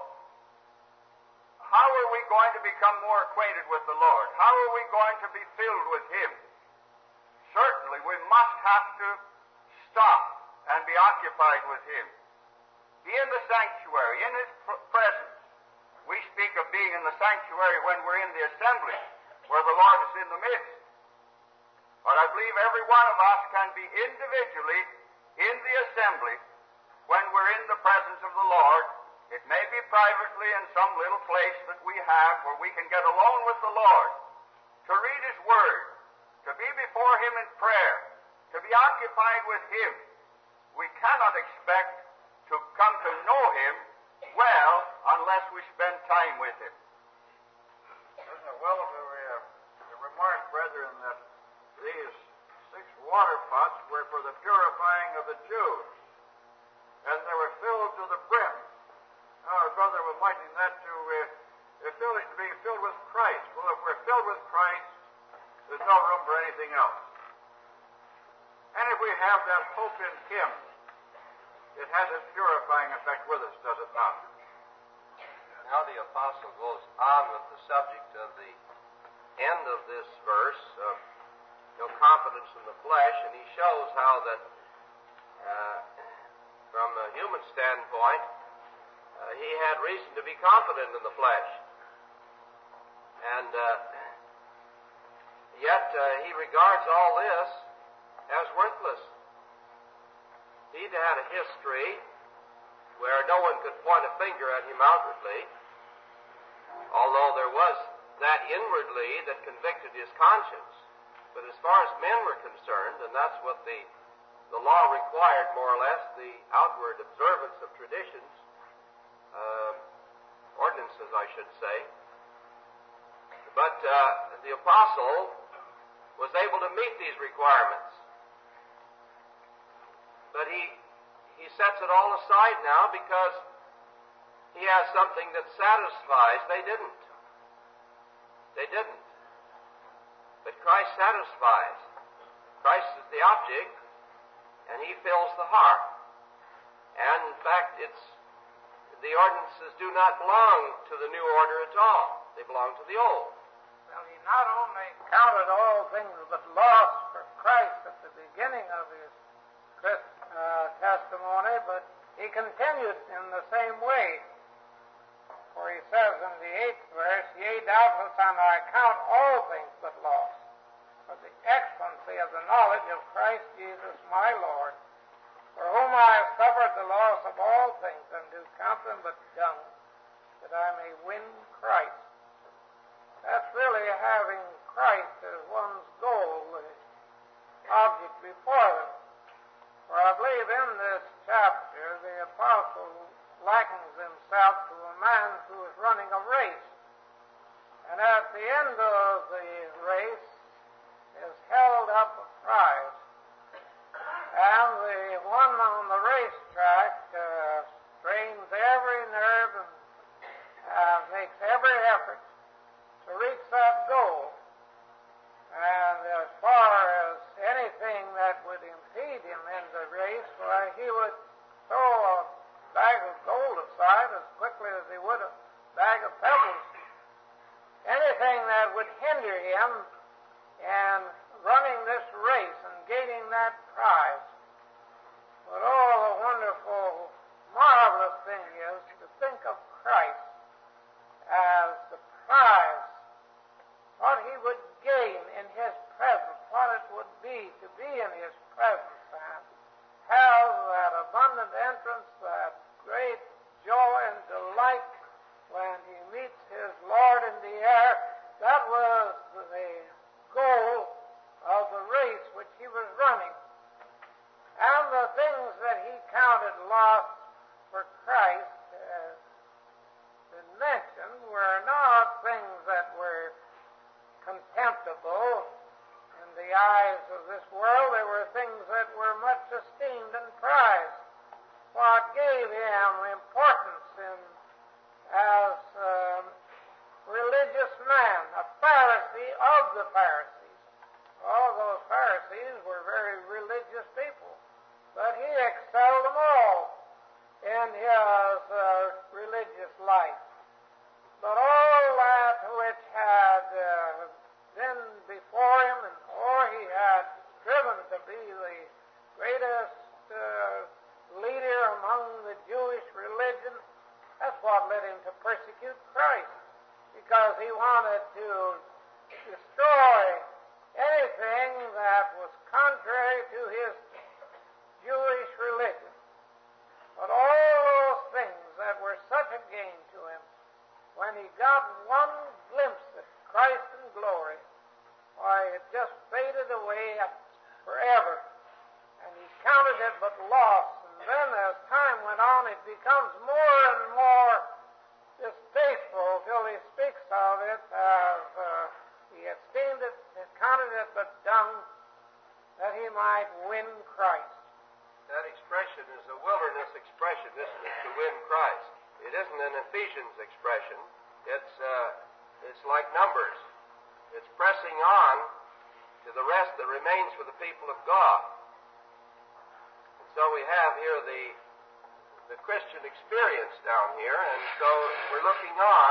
How are we going to become more acquainted with the Lord? How are we going to be filled with Him? Certainly we must have to stop and be occupied with Him. Be in the sanctuary, in His presence. We speak of being in the sanctuary when we're in the assembly, where the Lord is in the midst. But I believe every one of us can be individually in the assembly when we're in the presence of the Lord. It may be privately in some little place that we have where we can get alone with the Lord, to read His Word, to be before Him in prayer, to be occupied with Him. We cannot expect to come to know Him well unless we spend time with Him. Isn't it well to, uh, to remark, brethren, that these six water pots were for the purifying of the Jews, and they were filled to the brim. Now, our brother was likening that to uh, fill it, being filled with Christ. Well, if we're filled with Christ, there's no room for anything else. And if we have that hope in Him, it has its purifying effect with us, does it not? Now the apostle goes on with the subject of the end of this verse of no confidence in the flesh, and he shows how that uh, from a human standpoint uh, he had reason to be confident in the flesh, and uh, yet uh, he regards all this as worthless. He'd had a history where no one could point a finger at him outwardly, although there was that inwardly that convicted his conscience. But as far as men were concerned, and that's what the, the law required more or less, the outward observance of traditions, uh, ordinances I should say, but uh, the apostle was able to meet these requirements. But he he sets it all aside now because he has something that satisfies. They didn't. They didn't. But Christ satisfies. Christ is the object, and He fills the heart. And in fact, it's the ordinances do not belong to the new order at all. They belong to the old. Well, He not only counted all things but loss for Christ at the beginning of His Christ, uh, testimony, but He continued in the same way. For He says in the eighth verse, "Yea, doubtless, and I count all things but loss, for the excellency of the knowledge of Christ Jesus my Lord, for whom I have suffered the loss of all things, and do count them but dung, that I may win Christ." That's really having Christ as one's goal, the object before them. For I believe in this chapter the apostle likens himself to a man who is running a race. And at the end of the race is held up a prize. And the one on the racetrack uh, strains every nerve and uh, makes every effort to reach that goal. And as far as anything that would impede him in the race, why, he would throw a bag of gold aside as quickly as he would a bag of pebbles. Anything that would hinder him in running this race and gaining that prize. But oh, the wonderful, marvelous thing is to think of Christ as the prize, what He would gain in His presence, what it would be to be in His presence and have that abundant entrance, that great joy and delight when He meets His Lord in the air. That was the goal of the race which He was running. And the things that He counted loss for Christ, as been mentioned, were not things that were contemptible in the eyes of this world. They were things that were much esteemed and prized. What gave Him importance in, as a religious man, a Pharisee of the Pharisees. All those Pharisees were very religious people, but He excelled them all in His uh, religious life. But all that which had uh, been before Him, and or He had striven to be the greatest uh, leader among the Jewish religion, that's what led Him to persecute Christ, because He wanted to destroy anything that was contrary to His Jewish religion. But all those things that were such a gain to Him, when He got one glimpse at Christ in glory, why, it just faded away forever. And He counted it but loss and then as time went on, it becomes more and more distasteful till he speaks of it as uh, he esteemed it, and counted it but dung, that he might win Christ. That expression is a wilderness expression, isn't it, to win Christ? It isn't an Ephesians expression. It's uh, it's like Numbers. It's pressing on to the rest that remains for the people of God. And so we have here the the Christian experience down here, and so we're looking on,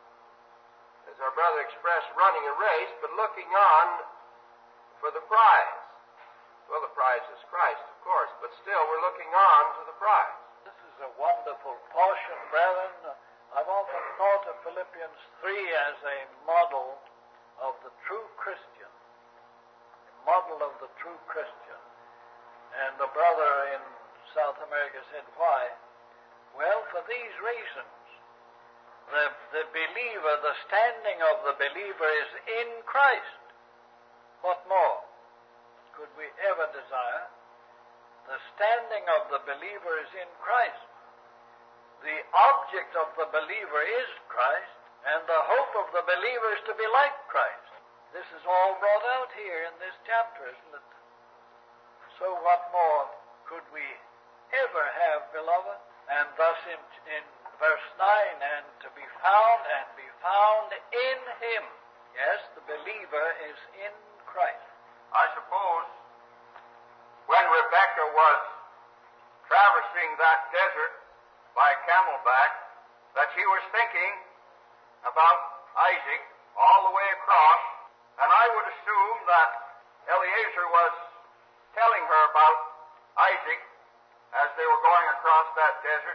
as our brother expressed, running a race, but looking on for the prize. Well, the prize is Christ, of course, but still we're looking on to the prize. This is a wonderful portion, brethren. I've often thought of Philippians three as a model of the true Christian, a model of the true Christian. And the brother in South America said, why? Well, for these reasons. The, the believer, the standing of the believer is in Christ. What more could we ever desire? The standing of the believer is in Christ. The object of the believer is Christ, and the hope of the believer is to be like Christ. This is all brought out here in this chapter, isn't it? So what more could we ever have, beloved? And thus in, in verse nine, and to be found, and be found in Him. Yes, the believer is in Christ. I suppose when Rebekah was traversing that desert by camelback, that she was thinking about Isaac all the way across, and I would assume that Eliezer was telling her about Isaac as they were going across that desert.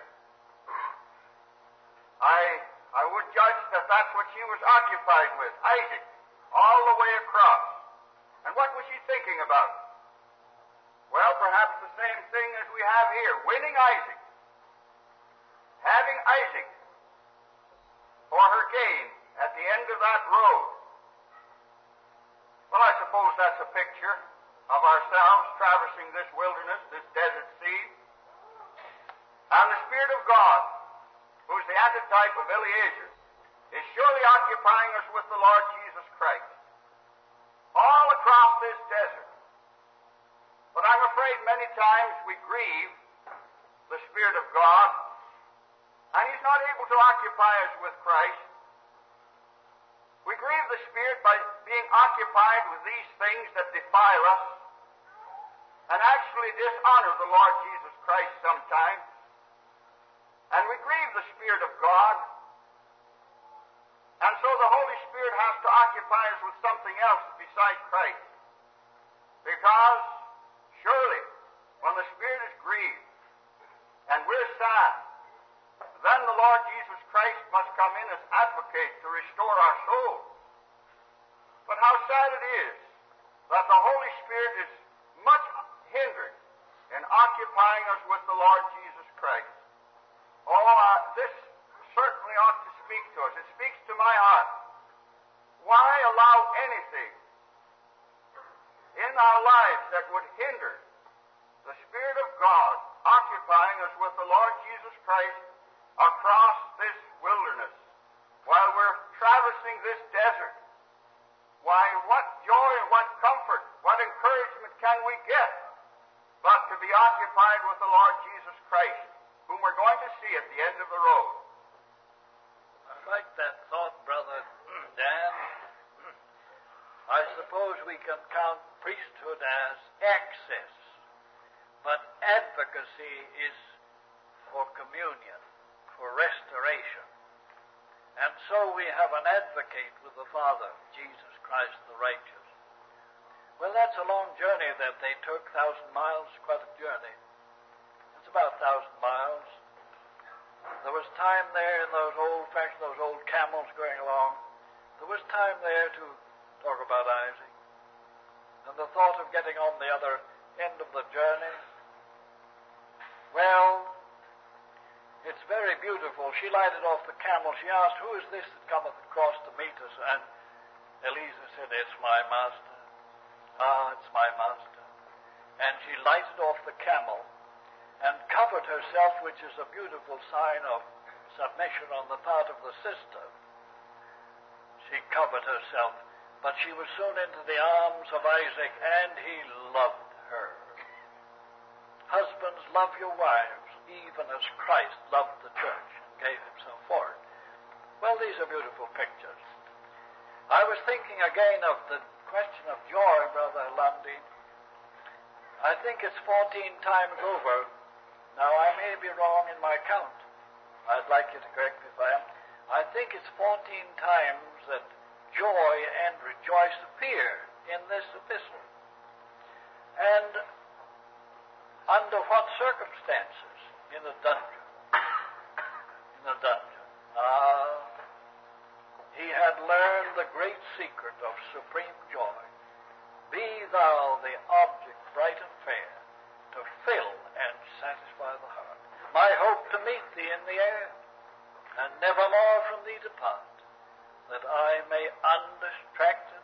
I I would judge that that's what she was occupied with, Isaac, all the way across. And what was she thinking about? Well, perhaps the same thing as we have here, winning Isaac. Having Isaac for her gain at the end of that road. Well, I suppose that's a picture of ourselves traversing this wilderness, this desert sea. And the Spirit of God, who's the antitype of Eliezer, is surely occupying us with the Lord Jesus Christ all across this desert. But I'm afraid many times we grieve the Spirit of God, and He's not able to occupy us with Christ. We grieve the Spirit by being occupied with these things that defile us and actually dishonor the Lord Jesus Christ sometimes. And we grieve the Spirit of God. And so the Holy Spirit has to occupy us with something else besides Christ. Because surely, when the Spirit is grieved and we're sad, then the Lord Jesus Christ must come in as advocate to restore our souls. But how sad it is that the Holy Spirit is much hindered in occupying us with the Lord Jesus Christ. Oh, uh, this certainly ought to speak to us. It speaks to my heart. Why allow anything in our lives that would hinder the Spirit of God occupying us with the Lord Jesus Christ across this wilderness while we're traversing this desert? Why, what joy and what comfort, what encouragement can we get but to be occupied with the Lord Jesus Christ, whom we're going to see at the end of the road? I like that thought, Brother Dan. I suppose we can count priesthood as access, but advocacy is for communion, for restoration. And so we have an advocate with the Father, Jesus Christ the righteous. Well, that's a long journey that they took, thousand miles, quite a journey. It's about a thousand miles. There was time there in those old-fashioned, those old camels going along. There was time there to talk about Isaac. And the thought of getting on the other end of the journey. Well, it's very beautiful. She lighted off the camel. She asked, "Who is this that cometh across to meet us?" And Eliezer said, "It's my master." "Ah, it's my master." And she lighted off the camel. and covered herself, which is a beautiful sign of submission on the part of the sister. She covered herself, but she was soon into the arms of Isaac, and he loved her. Husbands, love your wives, even as Christ loved the church and gave himself for it. Well, these are beautiful pictures. I was thinking again of the question of joy, Brother Lundy. I think it's fourteen times over. Now, I may be wrong in my count. I'd like you to correct me if I am. I think it's fourteen times that joy and rejoice appear in this epistle. And under what circumstances? In a dungeon. In a dungeon. Ah, he had learned the great secret of supreme joy. Be thou the object bright and fair, to fill and satisfy the heart. My hope to meet thee in the air, and nevermore from thee depart, that I may undistracted